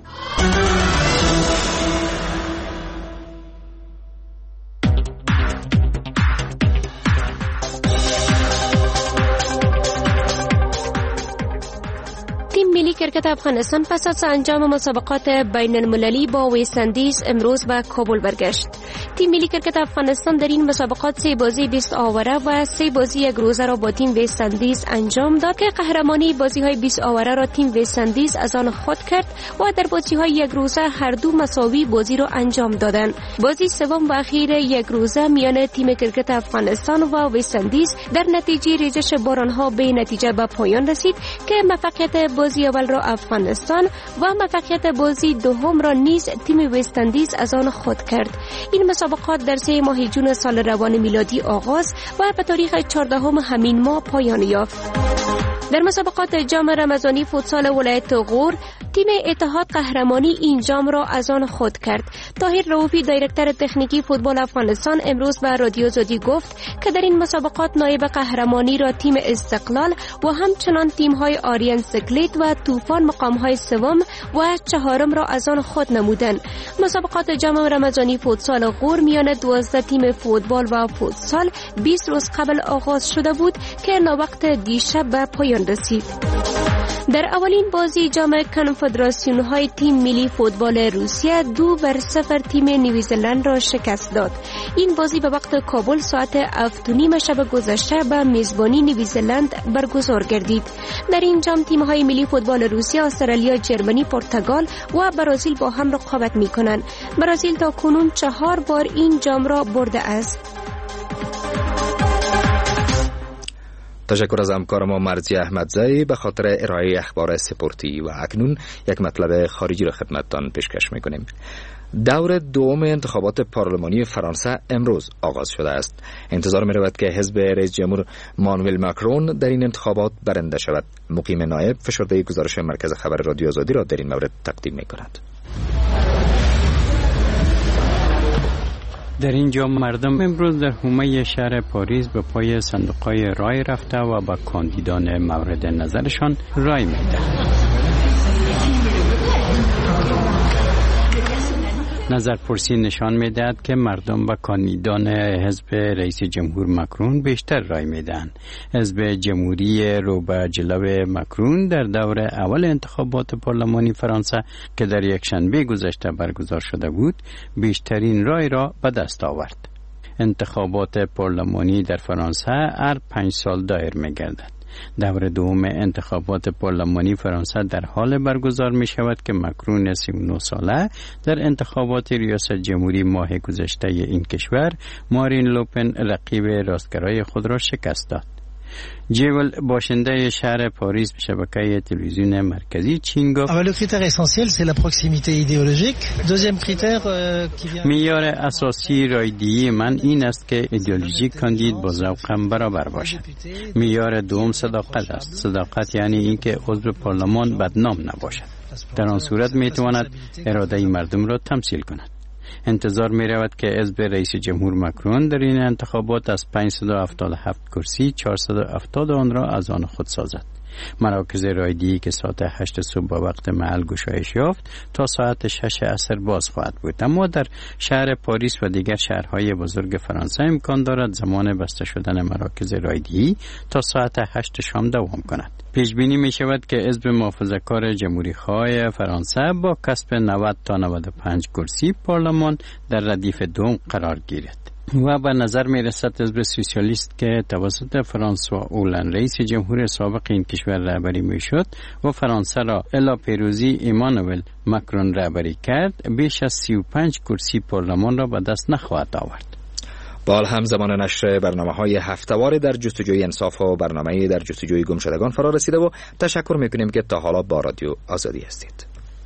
ملی کرکت افغانستان پس از انجام مسابقات بین المللی با ویست اندیز امروز به کابل برگشت. تیم ملی کرکت افغانستان در این مسابقات سه بازی بیست آوره و سه بازی یک روزه را با تیم ویست اندیز انجام داد که قهرمانی بازی های بیست آوره را تیم ویست اندیز از آن خود کرد و در بازی های یک روزه هر دو مساوی بازی را انجام دادند. بازی سوم و اخیر یک روزه میان تیم کرکت افغانستان و ویست اندیز در نتیجه ریزش بارانها به نتیجه به پایان رسید که موفقیت بازی اول را افغانستان و موفقیت بازی دوم را نیز تیم ویست اندیز از آن خود کرد. این مسابقات در سه ماه جون سال روان میلادی آغاز و به تاریخ چهاردهم همین ماه پایان یافت. در مسابقات جام رمضانی فوتسال ولایت غور تیم اتحاد قهرمانی این جام را از آن خود کرد. طاهر رؤوفی دایرکتور تکنیکی فوتبال افغانستان امروز به رادیو زودی گفت که در این مسابقات نایب قهرمانی را تیم استقلال و همچنان تیم‌های آریان سکلیت و طوفان مقام‌های سوم و چهارم را از آن خود نمودند. مسابقات جام رمضانی فوتسال غور میان دوازده تیم فوتبال و فوتسال بیست روز قبل آغاز شده بود که ناوقت دیشب به پایان رسید. در اولین بازی جام کنفدراسیون های تیم ملی فوتبال روسیه دو بر صفر تیم نیوزلند را شکست داد. این بازی به وقت کابل ساعت هفت و نیم شب گذشته به میزبانی نیوزلند برگزار گردید. در این جام تیم های ملی فوتبال روسیه، استرالیا، جرمنی، پرتغال و برزیل با هم رقابت می کنند. برزیل تا کنون چهار بار این جام را برده است. تشکر از همکار ما مرزی احمدزی به خاطر ارائه اخبار سپورتی و اکنون یک مطلب خارجی را خدمتتان پیشکش میکنیم. دور دوم انتخابات پارلمانی فرانسه امروز آغاز شده است. انتظار می رود که حزب رئیس جمهور مانوئل ماکرون در این انتخابات برنده شود. مقیم نایب فشرده گزارش مرکز خبر رادیو آزادی را در این مورد تقدیم می کند. در اینجا مردم امروز در حومه شهر پاریس به پای صندوق‌های رای رفته و با کاندیدان مورد نظرشان رای می‌دهند. نظرپرسی نشان می‌دهد که مردم با کاندیدان حزب رئیس جمهور ماکرون بیشتر رای می‌دهند. حزب جمهوری رو به جلو ماکرون در دور اول انتخابات پارلمانی فرانسه که در یک شنبه گذشته برگزار شده بود، بیشترین رای را به دست آورد. انتخابات پارلمانی در فرانسه هر پنج سال دایر می‌گردد. دور دوم انتخابات پارلمانی فرانسه در حال برگزار می شود که ماکرون سی و نه ساله در انتخابات ریاست جمهوری ماه گذشته این کشور مارین لوپن رقیب راستگرای خود را شکست داد. جیول باشنده شهر پاریس به شبکه تلویزیون مرکزی چین گفت: معیار اساسی رایدهی من این است که ایدئولوژی کاندید با ذوقم برابر باشد. معیار دوم صداقت است. صداقت یعنی اینکه عضو پارلمان بدنام نباشد. در آن صورت می تواند اراده مردم را تمثیل کند. انتظار می رود که حزب رئیس جمهور ماکرون در این انتخابات از پانصد و هفتاد و هفت کرسی چهارصد و هفتاد آن را از آن خود سازد. مراکز رایدهی که ساعت هشت صبح با وقت محل گشایش یافت تا ساعت شش عصر باز خواهد بود، اما در شهر پاریس و دیگر شهرهای بزرگ فرانسه امکان دارد زمان بسته شدن مراکز رایدهی تا ساعت هشت شام دوام کند. پیش بینی می شود که حزب محافظه‌کار جمهوری‌خواه فرانسه با کسب نود تا نود و پنج کرسی پارلمان در ردیف دوم قرار گیرد. و به نظر می رسد حزب سوسیالیست که توسط فرانسوا اولند رئیس جمهور سابق این کشور رهبری می شد و فرانسه را الی پیروزی ایمانوئل ماکرون رهبری کرد، بیش از سی و پنج کرسی پارلمان را به دست نخواهد آورد. بال هم زمان نشر برنامه‌های هفته‌وار در جستجوی انصاف و برنامه در جستجوی گمشدگان فرا رسیده و تشکر می‌کنیم که تا حالا با رادیو آزادی هستید.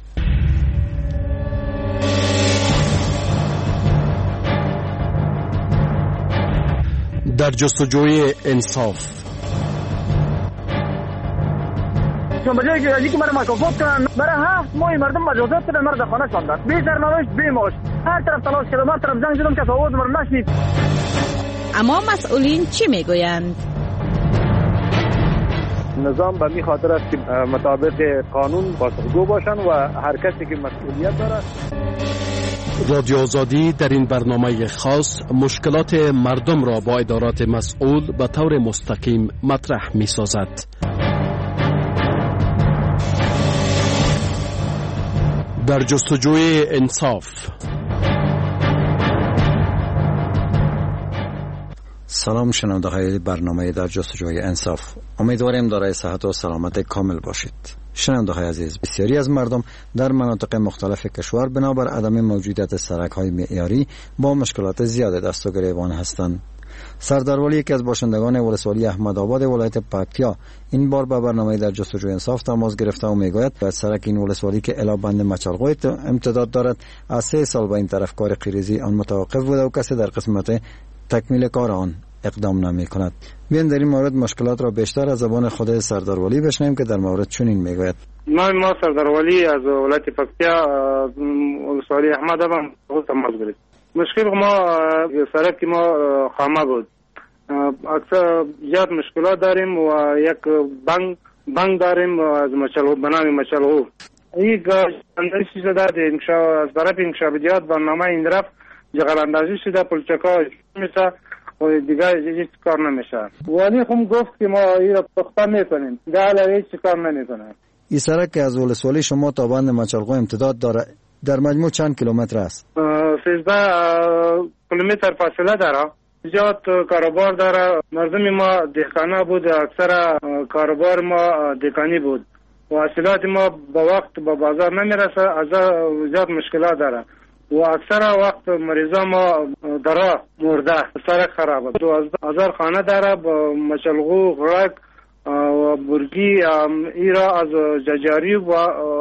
در جستجوی انصاف چون بجای که که مرا مکافات کنن، برای هفت ماه مردم مجازات کردن، مرا در خانه شاندن، بی سرنوشت بی معاش، هر طرف تلاش کردم، هر طرف زنگ زدم که آواز مرا نشنید. اما مسئولین چی میگویند؟ نظام به می خاطر است که مطابق قانون پاسخگو باشند و هر کسی که مسئولیت دارد. رادیو آزادی در این برنامه خاص مشکلات مردم را با ادارات مسئول به طور مستقیم مطرح می سازد. در جستجوی انصاف. سلام شنونده های برنامه در جستجوی انصاف، امیدواریم دارای صحت و سلامت کامل باشید. شنونده های عزیز، بسیاری از مردم در مناطق مختلف کشور بنابر عدم موجودیت سرک های معیاری با مشکلات زیاد دست و گریبان هستند. سردار ولی، یکی از باشندگان ولسوالی احمدآباد ولایت پکتیا، این بار به برنامه در جستجوی انصاف تماس گرفته و میگوید که سرک این ولسوالی که الی بند مچلغو امتداد دارد از سه سال به این طرف کار خیریزی آن متوقف بوده و کسی در قسمت تکمیل کار آن اقدام نمی کند. بیاین در این مورد مشکلات را بیشتر از زبان خود سردار ولی بشنویم که در مورد چنین میگوید. ما ما سردار ولی از ولایت پکتیا ولسوالی احمدآباد تماس گرفت. مشکل ما سرک ما خامه بود. اکثر زیاد مشکلات داریم و یک بنگ بنگ داریم از مچلغو، بنام مچلغو. این اندازی شده از طرف انکشافیات برنامه این طرف جغل اندازی شده، پلچکا میشه و دیگه هیچ کار نمیشه. ولی خم گفت که ما این را پخته میکنیم، دیگه هیچ کار نمیکنه. این سرک از ولسوالی شما تا بند مچلغو امتداد داره، در مجموع چند کیلومتر است؟ سیزده کیلومتر فاصله داره. زیاد کاروبار داره. مردم ما دهقانه بود، اکثر کاروبار ما دهقانی بود. حاصلات ما با وقت با بازار نمیرسه، از زیاد مشکلات داره. و اکثر وقت مریضا ما درا مرده، سرک خرابه. دو هزار خانه داره با مچلغو، غرق و برگی ایرا از ججاری و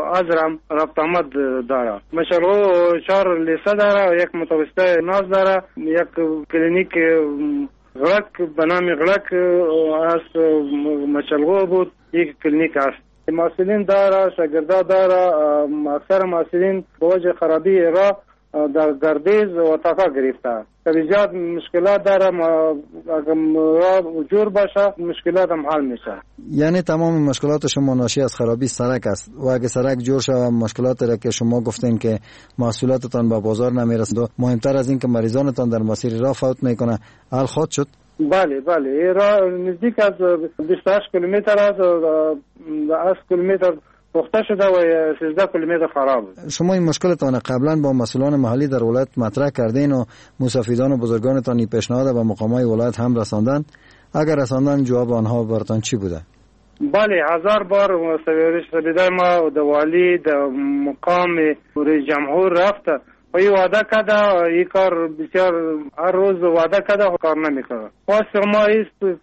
ازرم رفت آمد داره. مشلغو چهار لیسه داره، یک متوسطه ناز داره، یک کلینیک غلق به نام غلق از مشلغو بود، یک کلینیک است. محصلین داره، شاگردا داره، اکثر محصلین به وجه خرابی را در گردیز و تاقا گرفته. کبھی زیاد مشکلات داره، اگر راه جور باشه مشکلات هم حل میشه. یعنی تمام مشکلات شما ناشی از خرابی سرک است و اگه سرک جور شه و مشکلات را که شما گفتین که محصولاتتان به بازار نمیرسه، مهمتر از این که مریضانتان در مسیر راه فوت میکنه، حل خود شد؟ بله بله، این راه نزدیک از بیست و هشت کیلومتر است، هشت کیلومتر پخته شده و سیزده کیلومتر خراب. شما این مشکلتان قبلا با مسئولان محلی در ولایت مطرح کردین و مستفیدان و بزرگانتان این پیشنهاد به مقامات ولایت هم رساندن؟ اگر رساندن جواب آنها براتان چی بوده؟ بله، هزار بار رسیده ما در والی در مقام رئیس جمهور رفته و این وعده کرده، این کار بسیار هر روز وعده کرده و کار نمیکنه. خواست ما ایست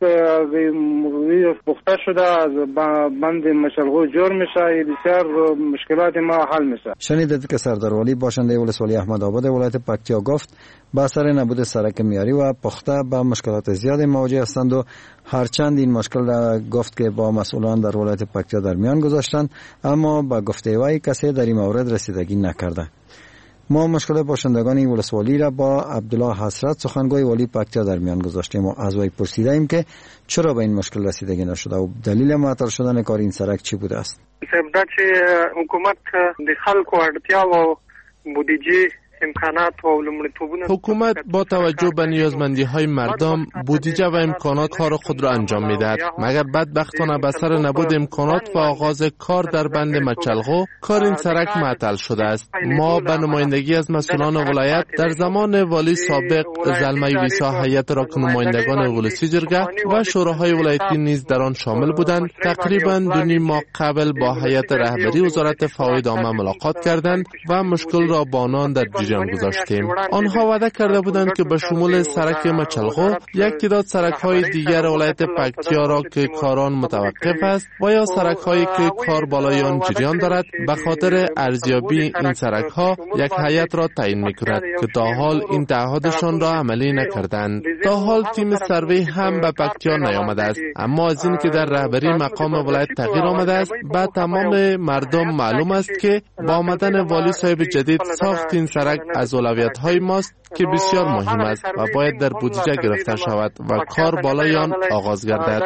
که پخته شده از بند مشلغو جور میشه، بسیار مشکلات ما حل میشه. شنیدید که سردار والی باشنده ولسوالی احمد آباد ولایت پکتیا گفت با اثر نبود سرک معیاری و پخته با مشکلات زیادی مواجه هستند و هرچند این مشکل را گفت که با مسئولان در ولایت پکتیا در میان گذاشتند، اما با گفته وی کسی در این مورد رسیدگی نکرده. ما مشکل باشندگان این ولسوالی را با عبدالله حسرت سخنگوی والی پکتیا در میان گذاشتیم و از وی پرسیدیم که چرا به این مشکل رسیدگی نشده و دلیل معطل شدن کار این سرک چی بوده است. دا چې حکومت د خلکو اړتیا او بودجه امکانات و لومړیتوبونه، حکومت با توجه به نیازمندی‌های مردم بودجه و امکانات کار خود را انجام می‌دهد، مگر بدبختانه به سر نبود امکانات و آغاز کار در بند مچلغو کار این سرک معطل شده است. ما به نمایندگی از مسئولان ولایت در زمان والی سابق زلمه ویسا هیئت را که نمایندگان ولسی جرگه و شوراهای ولایتی نیز در آن شامل بودند، تقریباً دو نیم ماه قبل با هیئت رهبری وزارت فواید عامه ملاقات کردند و مشکل را با آنان در جریان گذاشتیم. آنها وعده کرده بودند که به شمول سرک مچلغو یک تعداد سرک‌های دیگر ولایت پکتیا را که کاران متوقف است و یا سرک‌هایی که کار بالای آن جریان دارد به خاطر ارزیابی این سرک‌ها یک هیئت را تعیین می‌کند که تا حال این تعهدشان را عملی نکردند. تا حال تیم سروی هم به پکتیا نیامده است، اما از این که در رهبری مقام ولایت تغییر آمده است، به تمام مردم معلوم است که با آمدن والی صاحب جدید ساخت این سرک از اولویت‌های ماست که بسیار مهم است و باید در بودجه گرفته شود و کار بالای آن آغاز گردد.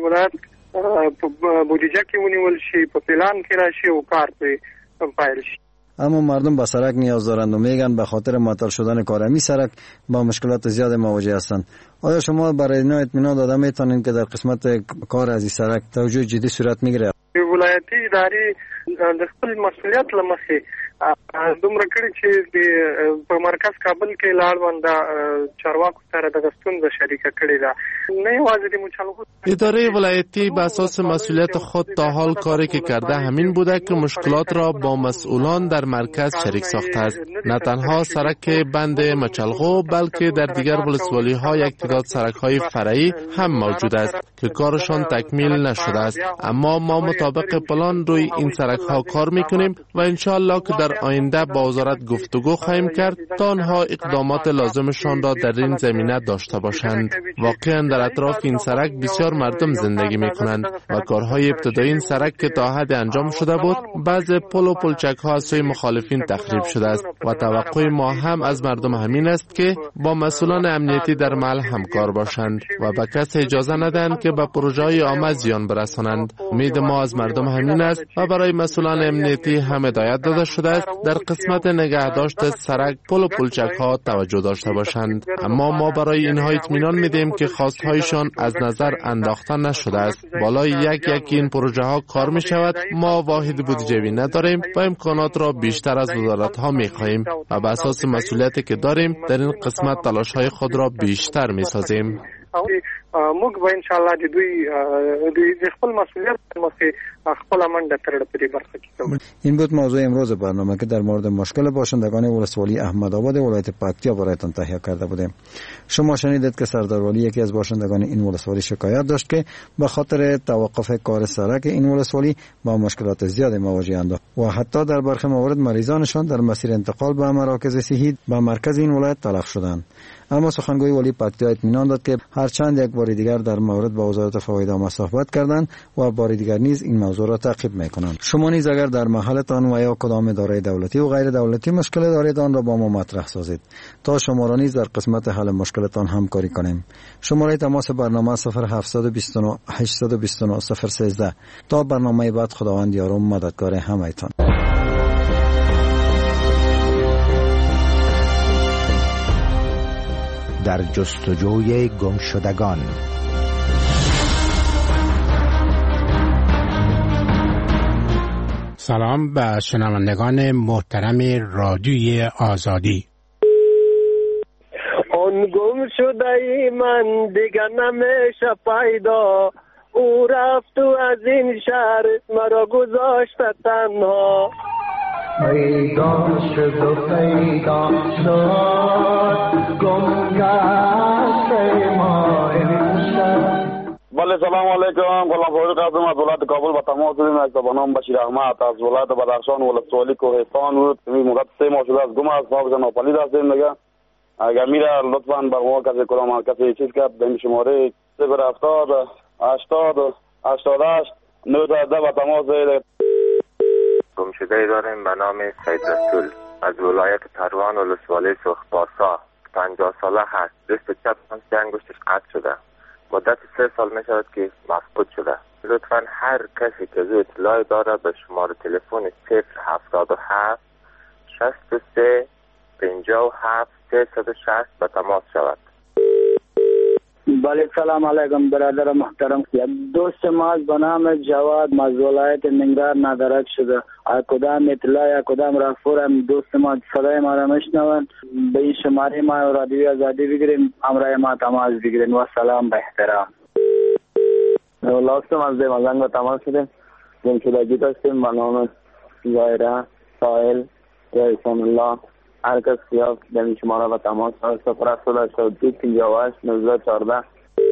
بودجه کې ونیول شي، په پلان کې راشي او کار په پیل شي. اما مردم به سرک نیاز دارند و میگن به خاطر معطل شدن کارمی سرک با مشکلات زیاد مواجه هستند. آیا شما برای اینا اطمینان داده میتونید که در قسمت کار از این سرک توجه جدی صورت میگیره؟ ولایتي ادارې د خپل مسؤلیت لمخې دومره کړي چې په مرکز کابل کې لاړوند چارواکو سره د ستونزې شریکه کړې ده. نه یوازې د مچلغو اداره ولایتی به اساس مسئولیت خود تا حال کاری که کرده همین بوده که مشکلات را با مسئولان در مرکز شریک ساخته است. نه تنها سرک بند مچلغو بلکه در دیگر ولسوالی ها یک تعداد سرک های فرعی هم موجود است که کارشان تکمیل نشده است، اما ما مطابق پلان روی این سرک ها کار میکنیم و انشاءالله که در آینده با وزارت گفتگو خواهیم کرد تا آنها اقدامات لازمشان را در این زمینه داشته باشند. واقعا در اطراف این سرک بسیار مردم زندگی میکنند و کارهای ابتدایی این سرک که تا حد انجام شده بود، بعض پل و پلچک ها از سوی مخالفین تخریب شده است و توقع ما هم از مردم همین است که با مسئولان امنیتی در محل همکار باشند و به کس اجازه ندهند که به پروژه های عامه زیان برسانند. امید ما از مردم همین است و برای مسئولان امنیتی هم هدایت داده شده است در قسمت نگهداشت سرک پل و پلچک ها توجه داشته باشند. اما ما برای اینها اطمینان میدیم که خواستهایشان از نظر انداخته نشده است. بالای یک یکی این پروژه ها کار می شود. ما واحد بودجه‌ای نداریم و امکانات را بیشتر از وزارت ها می خواهیم و به اساس مسئولیتی که داریم در این قسمت تلاش های خود را بیشتر می سازیم. او موږ به ان شاء الله د دوی د خپل مسئولیت مخې خپل منډه تر دې برخه کې. این بود موضوع امروز برنامه که در مورد مشکل باشندگان ولسوالی احمدآباد ولایت پکتیا برایتان تهیه کرده بودیم. شما شنیدید که سردار والی یکی از باشندگان این ولسوالی شکایت داشت که به خاطر توقف کار سرک این ولسوالی با مشکلات زیاد مواجه‌اند و حتی در برخی موارد مریضانشان در مسیر انتقال به مراکز صحی به مرکز این ولایت تلف شدند. اما سخنگوی والی پکتیا اطمینان داد که هرچند یک بار دیگر در مورد با وزارت فواید عامه صحبت کردند و بار دیگر نیز این موضوع را تعقیب میکنند. شما نیز اگر در محلتان و یا کدام اداره دولتی و غیر دولتی مشکل دارید آن را با ما مطرح سازید تا شما را نیز در قسمت حل مشکلتان همکاری کنیم. شماره تماس برنامه صفر هفت دو نه هشت دو نه صفر یک سه. تا برنامه بعد خداوند یار و مددگار همه‌تان. در جستجوی گمشدگان. سلام به شنوندگان محترم رادیوی آزادی. آن گم شده من دیگر نمیشه پیدا، او رفت و از این شهر مرا گذاشت تنها. پیدا شد و پیدا شد گم گشته ما امشب. بله سلام علیکم. غلام فروغ قاسم از ولایت کابل با تماس داریم. از به نام بشیر احمد از ولایت بدخشان ولسوالی کوهستان بود. این مدت سه ماه شده از گم است. صاحب ناپدید هستیم دیگه. اگر میره لطفاً به ما کسی کدام کسی چیز کرد به شماره صفر هفتاد هشتاد هشتاد هشت نود ده با تماس داریم. گمشده داریم به نام سید رسول از ولایت پروان ولسوالی سرخپارسا. پنجاه ساله هست. دست چپ که انگشتش قطع شده. مدت سه سال می شود که مفقود شده. لطفاً هر کسی که زو اطلاعی داره به شماره تلفن صفر هفتاد و هفت شصت و سه پنجاه و هفت سیصد و شصت به تماس شود. بله سلام علیکم برادر محترم. یک دوست ما به نام جواد از ولایت ننگرهار نادرک شده. کدام اطلاع کدام راهپور هم دوست ما صدای ما را میشنوند به این شماره ما رادیوی آزادی بگیریم همراه ما تماس بگیرین و سلام به احترام. لاستم از دیمازنگ با تماس شدیم. گمشدگی داشتیم به نام زایره سائل رئیسان الله. هر کس که در این شماره با تماس صفر هفتاد هشتاد دو پنجاه و هشت نوزده چهارده.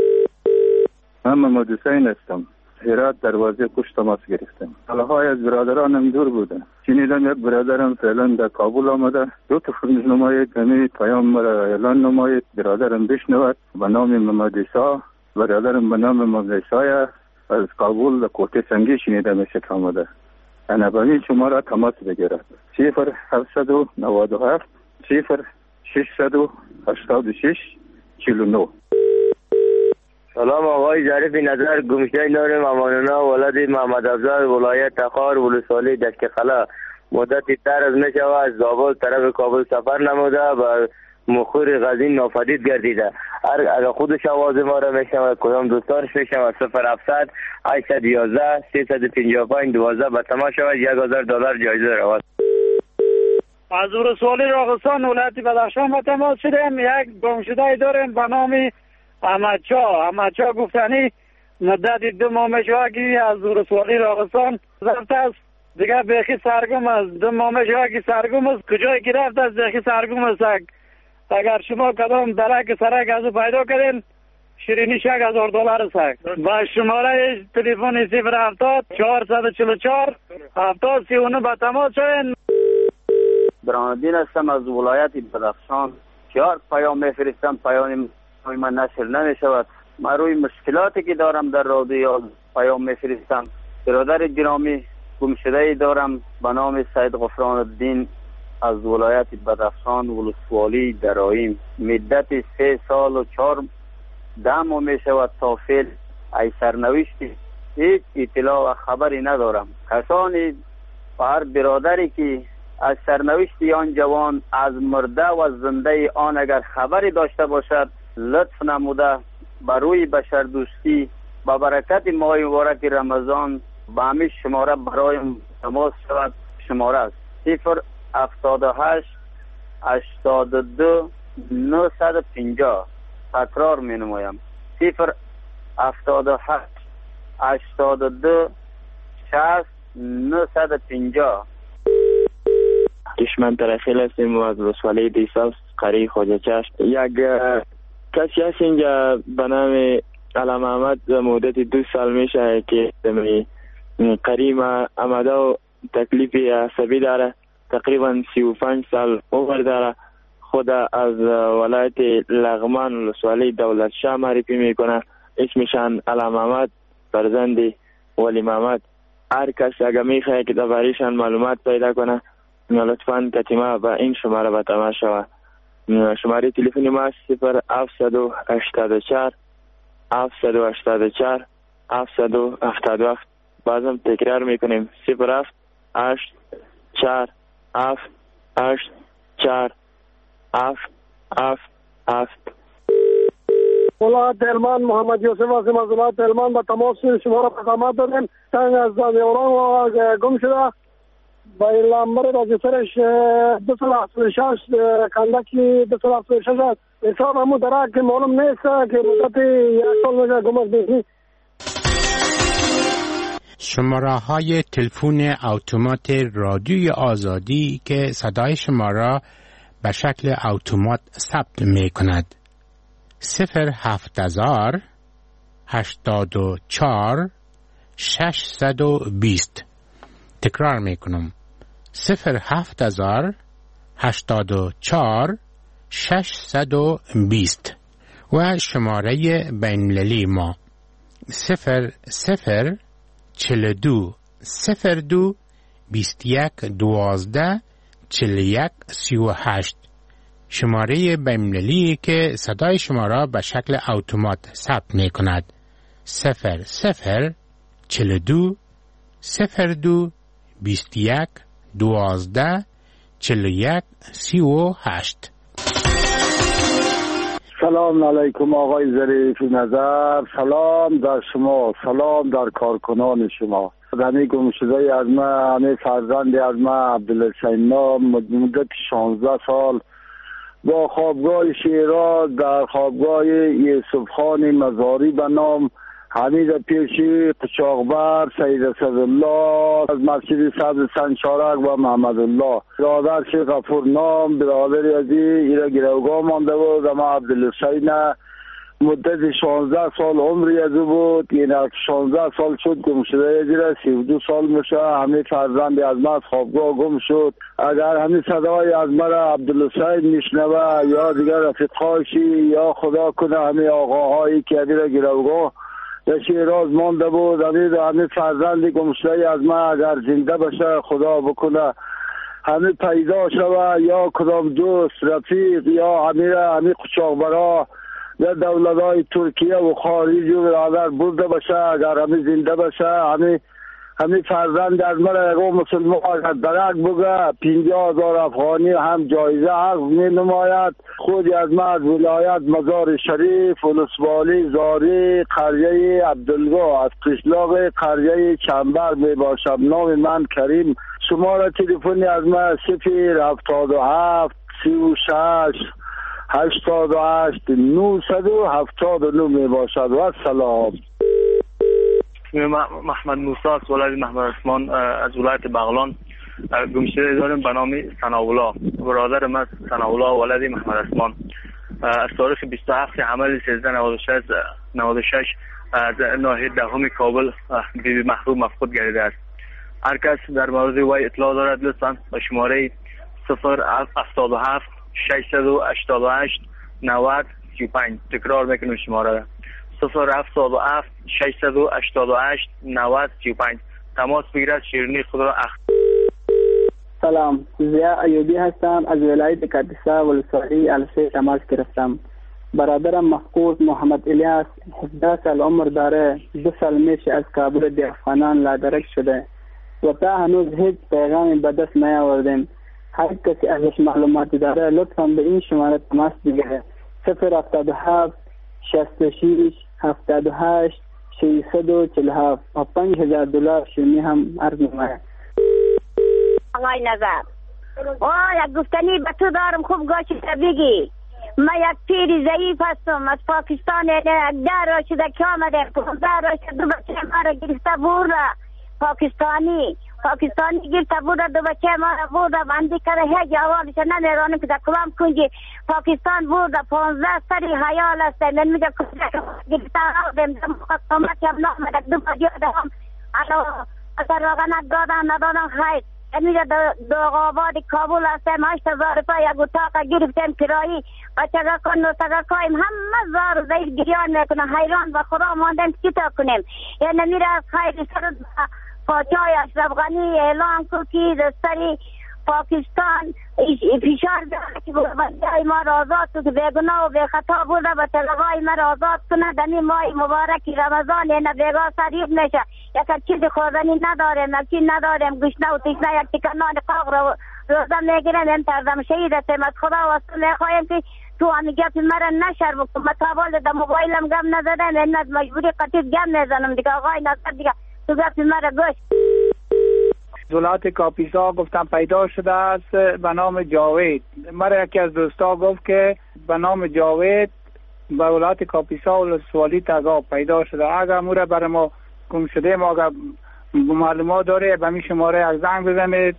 من محمد حسین هستم. هرات دروازه کش تماس گرفتم. حالهای از برادرانم دور بودن. شنیدم یک برادرم فعلا در کابل آمده. دو تا فرمز نماید کمی پیام مرا اعلان نماید. برادرم بشنود به نام محمد عیسی. برادرم به نام محمد عیسی از کابل در کوته سنگی شنیدم میشه که آمده. انا به این شماره تماس بگیرد. صفر هفتصد و نود و هفت صفر ششصد و هشتاد و شش چهل و نه. سلام آقای ظریف نظر گمشده داریم. امانالله ولد محمد افضل ولایت تخار ولسوالی دشت قلا. مدتی تر از می شود از زابل طرف کابل سفر نموده و مخور غزین ناپدید گردیده. اگر خودش آواز ما را میشنود کدام دوستانش میشنود صفر هفتصد هشتصد و یازده سیصد و پنجاه و پنج دوازده به تماس شود. یک هزار دلار جایزه رود. از ولسوالی راغستان ولایت بدخشان با تماس شدیم. یک گمشده داریم به نام احمدشاه. احمدشاه گفتنی مدت دو ماه میشود که از ولسوالی راغستان رفته است. دیگه بیخی سرگم است. دو ماه میشود که سرگم است. کجای که رفته است بیخی سرگم است. اگر شما کدام درک سرک از پیدا کردین شیرینی شک هزار دلار است. با شماره تلفن صفر هفتاد چهارصد و چهل و چهار هفتاد سی و نه با تماس شوین. برهاندین هستم از ولایت بدخشان. چهار پیام میفرستم پیام من نشر نمیشود. من روی مشکلاتی که دارم در رادیو پیام میفرستم. برادر گرامی گمشده دارم به نام سید غفران الدین از ولایت بدخشان ولسوالی درایم. مدت سه سال و چهار ده ماه می شود تا فعل ای سرنوشتی هیچ اطلاع و خبری ندارم. کسانی و هر برادری که از سرنوشتی آن جوان از مرده و زنده آن اگر خبری داشته باشد لطف نموده بر روی بشر دوستی با برکت ماه مبارک رمضان با همین شماره برای تماس شود. شماره است صفر هفتاد و هشت هشتاد و دو نهصد و پنجاه. تکرار می نمایم صفر هفتاد و هشت هشتاد و دو شصت نهصد و پنجاه. دشمن ترخیل هستیم و از ولسوالی دیساس قریه خواجه چشم. یک کسی هست اینجا به نام علم احمد مدت دو سال میشه که قریه آمده و تکلیف عصبی داره، تقریبا سی و پنج سال عمر داره. خود از ولایت لغمان ولسوالی دولت شاه معرفی میکنه. اسمشان علم احمد فرزند ولی محمد. هر کس اگه میخواه که درباره‌شان معلومات پیدا کنه لطفاً کتیمه به این شماره به تماس شوه. شماره تلفنی ما صفر هفتصد و هشتاد و چهار هفتصد و هشتاد و چهار هفتصد و هفتاد و هفت. بازم تکرار میکنیم صفر هفت هشت چهار هفت هشت چهار هفت هفت هفت. ولایت هلمند محمد یوسف هستیم از ولایت هلمند. به تماس شما را پیغام دادیم تنگ از دانیوران گم شده با لامبر راجسترش دو سال هفتاد و شش کندکی دو سال هفتاد و شش است. حساب همون درک که معلوم نیست که مدت یک سال میشه گم است. شماره های تلفن اتومات رادیوی آزادی که صدای شما را به شکل اتومات ثبت می کند: صفر هفت هزار هشتاد و چهار ششصد و بیست. تکرار می کنم: صفر هفت هزار هشتاد و چهار ششصد و بیست. و شماره بین‌المللی ما صفر صفر چهل و دو صفر دو بیست و یک دوازده چهل و یک سی و هشت. شماره بین‌المللی که صدای شما را به شکل اتومات ثبت می کند: صفر صفر چهل و دو صفر دو بیست و یک دوازده چهل و یک سی و هشت. سلام علیکم آقای ظریف نظر. سلام در شما، سلام در کارکنان شما. دمی گمشده از ما، همه فرزند از ما عبدالحسین نام مدت شانزده سال با خوابگاه شیراز در خوابگاه یوسف خان مزاری به نام حمید پیشی قچاقبر سید اسدالله از مسجد سبز سنچارک و محمد الله برادر شیخ غفور نام برادری از ایره گروگاه مانده بود. اما عبدالحسین مدت شانزده سال عمری از بود، یعنی شانزده سال شد گم شده دیره سی و دو سال میشه. همه فرزند از ما از خوابگاه گم شد. اگر همین صدای از مرا عبدالحسین میشنوه یا دیگر رفیقاشی یا خدا کنه همه آقاهایی که دیره گروگاه در شیراز مانده بود، همه همه فرزند گم شده از ما اگر زنده بشه خدا بکنه همه پیدا شوه، یا کدام دوست رفیق یا همه همه قچاقبرا در دولت‌های ترکیه و خارج و برادر برده باشه اگر همه زنده باشه همه همه فرزند از مرا اگه مسلمان اگر درک بگه پنجاه هزار افغانی هم جایزه حق می نماید. خود از ما از ولایت مزار شریف ولسوالی زاری قریه عبدالگاه از قشلاق قریه چنبر می باشم. نام من کریم. شماره تلفنی از ما صفر هفتاد و هفت سی و شش هشتاد و هشت نهصد و هفتاد و نه می باشد. و سلام. محمد موسی از ولایت محمد عثمان از ولایت بغلان گمشده داریم به نام ثناءالله. برادر من ثناءالله ولایت محمد عثمان از تاریخ بیست و هفت حمل سیزده نود و شش از ناحیه دهم کابل بی محروم مفقود گردیده است. هر کس در مورد وی اطلاع دارد لطفاً به شماره صفر هفتاد و هفت ششصد و هشتاد و هشت نود سی و پنج. تکرار میکنم شماره صفر هفتاد و هفت ششصد و هشتاد و هشت نود سی و پنج. تماس بگیرد شیرینی خود را اخ. سلام، زیا ایوبی هستم از ولایت کردستان ولسوالی السه تماس گرفتم. برادرم مفقود محمد الیاس هفده سال عمر داره، دو سال میشه از کابل دی افغانان لادرک شده و تا هنوز هیچ پیغامی به دست نیاوردیم. هر کسی ازش معلوماتی داره لطفا به این شماره تماس بگیره: صفر هفتاد و هفت شصت و شش هفتاد و هشت ششصد و چهل و هفت و پنج هزار دلار شیرینی هم عرض می‌کنم. آقای نظر، آه یک گفتنی به تو دارم، خوب گوش بگی. من یک پیر ضعیف هستم از پاکستان. ده را شده که آمده ده را شده دو بچه ما را گرفته بورده پاکستانی پاکستانی گرفته بورده دو بچه ما را بورده بندی کرده هیچ جوابش نمیرانم که در کلام کنجی پاکستان بورده پانزده سری حیال است. من میگه کجا گرفته آدم در مقامت هم نامده دو بچه هم الو اگر راغنت دادن ندادن خیر. میگه دو آباد کابل هستم هشت هزار روپای یک اتاق گرفتیم کرایی بچه را کن و سگا کایم همه زار زیر گریان میکنه حیران و خدا ماندیم چی تا کنیم. یعنی میره از خیر سر پاچای اشرف غنی اعلان کو که دستری پاکستان فشار داره که بچه ما را آزاد تو که بیگناه و بیخطا بوده و طلقای ما را آزاد کنه دمی ماه مبارک رمضان یعنی بیگاه سریب میشه. یک چیز خوردنی نداریم نکی نداریم گوشنه و تشنه یک تکنان قاق رو روزه میگیرم این تردم شهید هستیم از خدا واسه میخوایم که تو همی گفت مرا نشر بکن مطابال در موبایلم گم نزدم این از مجبوری قطیب گم نزنم دیگه آقای نصر دیگه تو گفت مرا گوش. ولایت کاپیسا گفتم پیدا شده است به نام جاوید. مرا یکی از دوستا گفت که به نام جاوید به ولایت کاپیسا ولسوالی تگا پیدا شده. اگر مورا برای ما گم شده ما اگر معلومات داره به می شماره یک زنگ بزنید.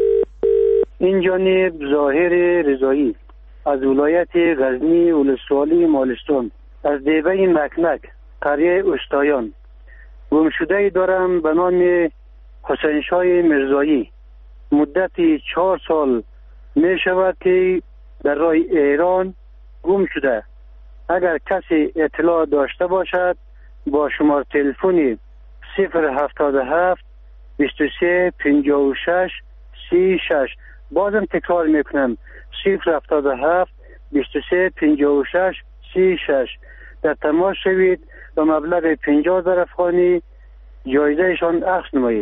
این جانب ظاهر رضایی از ولایت غزنی ولسوالی مالستان از دیوه مکنک قریه استایان گم شده دارم به نام حسین شاه مرزایی. مدت چهار سال می شود که در راه ایران گم شده. اگر کسی اطلاع داشته باشد با شماره تلفن صفر هفتاد و هفت بیست و سه پنجاه و شش سی شش بازم تکرار میکنم صفر هفتاد و هفت بیست و سه پنجاه و شش سی شش در تماس شوید و مبلغ پنجاه هزار افغانی جایزهشان اخذ نمایید.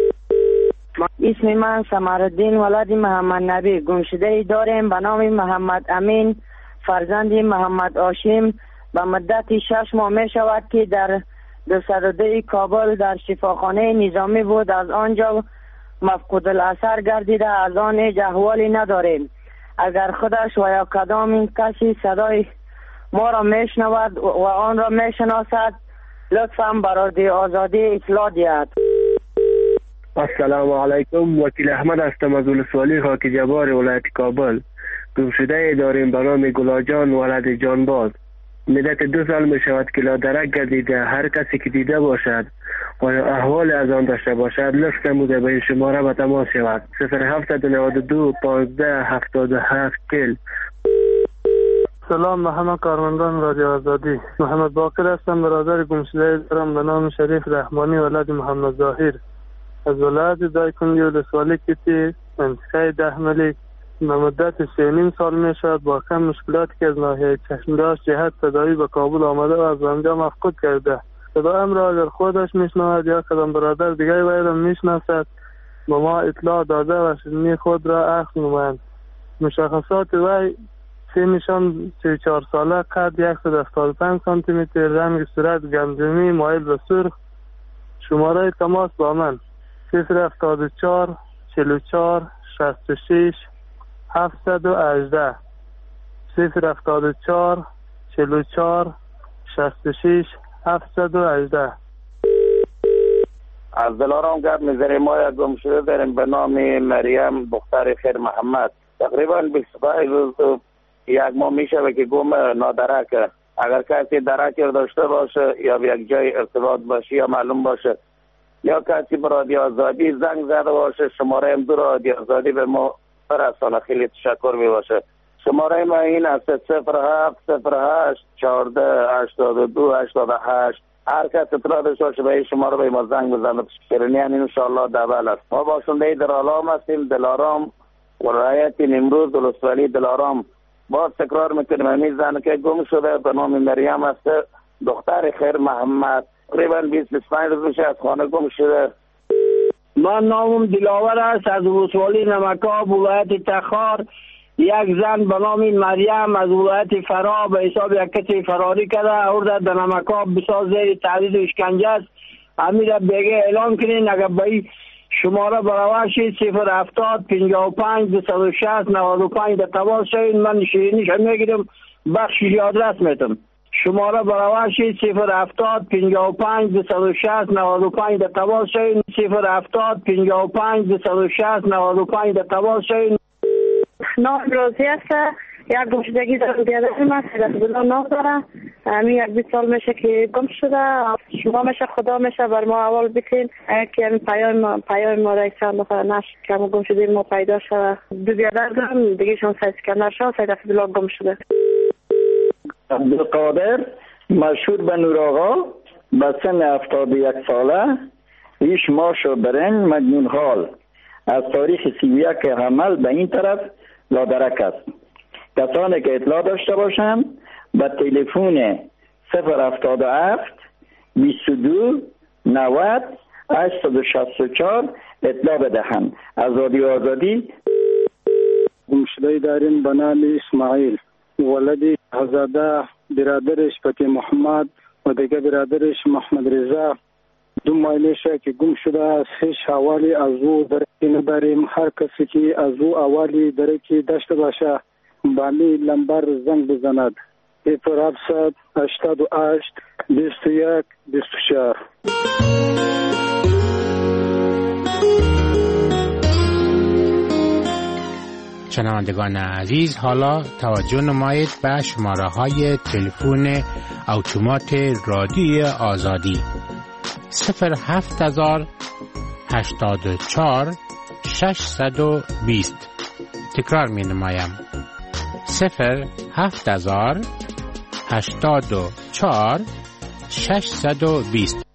اسم من سمرالدین ولد محمد نبی. گمشده ای داریم به نام محمد امین فرزند محمد هاشم. به مدت شش ماه می شود که در دویست و دو کابل در شفاخانه نظامی بود. از آنجا مفقود الاثر گردیده. از آن هیچ احوالی نداریم. اگر خودش و یا کدام این کسی صدای ما را میشنود و آن را میشناسد لطفا برای آزادی اطلاع دهد. السلام علیکم. وکیل احمد هستم از ولسوالی خاک جبار ولایت کابل. گمشده ای داریم به نام گلاجان ولد جانباز. مدت دو سال می شود که لادرک گردیده. هر کسی که دیده باشد و احوال از آن داشته باشد لطف نموده به این شماره به تماس شود. صفر هفت نود و دو پانزده هفتاد و هفت کل. سلام، محمد کارمندان رادیو آزادی. محمد باقر هستم، برادر گمشده دارم به نام شریف رحمانی ولد محمد ظاهر از ولایت دایکنی ولسوالی کتی منطقه ده ملک. به مدت سه نیم سال می شود با کم مشکلاتی که از ناحیه چشمداش جهت صدایی به کابل آمده و از آنجا مفقود کرده. صدایم را اگر خودش میشنود یا کدام برادر دیگری وی را میشناسد به ما اطلاع داده و شدنی خود را اخذ نمایند. مشخصات وی سنشان سی و چهار ساله، قد صد و هفتاد و پنج سانتی متر، رنگ صورت گندمی مایل به سرخ. شماره تماس با من صفر هفتاد و چهار چهل و چهار شصت و شش هفتصد و هجده صفر هفتاد و چهار چهل و چهار شصت و شش هفتصد و هجده. از دلارام گرد میذاره ما یک گم شده داریم به نام مریم دختر خیر محمد. تقریبا بیست و پنج روز یک ماه میشه که گم نادرک. اگر کسی درک داشته باشه یا به یک جای ارتباط باشه یا معلوم باشه یا کسی به رادیو آزادی زنگ زده باشه شماره ام دو رادیو آزادی به ما برسانه خیلی تشکر می باشه. شماره ما این است صفر هفت صفر هشت چهارده هشتاد و دو هشتاد و هشت. هر کس اطلاع داشته باشه به این شماره به ما زنگ بزنه. شیرینیان انشاءالله دبل است. ما باشنده دلارام هستیم، دلارام ولایت نیمروز ولسوالی دلارام. باز تکرار میکنیم همین زن که گم شده به نام مریم است دختر خیر محمد. تقریبا بیست و پنج روز میشه از خانه گم شده. من نامم دلاور است از ولسوالی نمکاب ولایت تخار. یک زن به نام مریم از ولایت فرا به حساب یک کسی فراری کرده آورده در نمکاب بسازه تعدید اشکنجه است. امیر بگه اعلان کنین اگر به شماره براوشی صفر هفتاد پنجاه و پنج دویست و شصت نود و پنج در تماس شوید. من شیرینیش میگیرم بخشی آدرس میتم. شماره برابر شید صفر هفتاد پنجاه و پنج دویست و شصت نود و پنج در تماس شوید. صفر هفتاد پنجاه و پنج دویست و شصت نود و پنج در تماس شوید. نام روزی است. یک گمشدگی دارم بیادر من سیدت بلا نام دارم. همین یک بیست سال میشه که گم شده. شما میشه خدا میشه بر ما اول بکن که همین پیام پیام ما را چند دفعه نشد که ما گم شدیم ما پیدا شده. دو بیادر دارم دیگه شما سید سکندر شد سیدت بلا گم شده. عبدالقادر مشهور به نور آقا به سن هفتاد و یک ساله ریش ماش و برنج مجنون حال از تاریخ سی و یک حمل به این طرف لادرک است. کسانی که اطلاع داشته باشند به تلفن صفر هفتاد و هفت بیست و دو نود هشتصد و شصت و چهار اطلاع بدهند. از رادیو آزادی. گمشده داریم به نام اسماعیل ولدی هزاده برادرش پتی محمد و دیگه برادرش محمد رضا دو مایلشه که گم شده است. هیچ حوالی از او درکی نداریم. هر کسی که از او حوالی درکی داشته باشه بامی لمبر زنگ بزند. صفر هفتصد هشتاد و هشت بیست و یک بیست و چهار. شنوندگان عزیز، حالا توجه نمایید به شماره های تلفن اتومات رادیوی آزادی صفر هفت هزار هشتاد و چهار ششصد و بیست. تکرار می نمایم صفر هفت هزار هشتاد و چهار ششصد و بیست.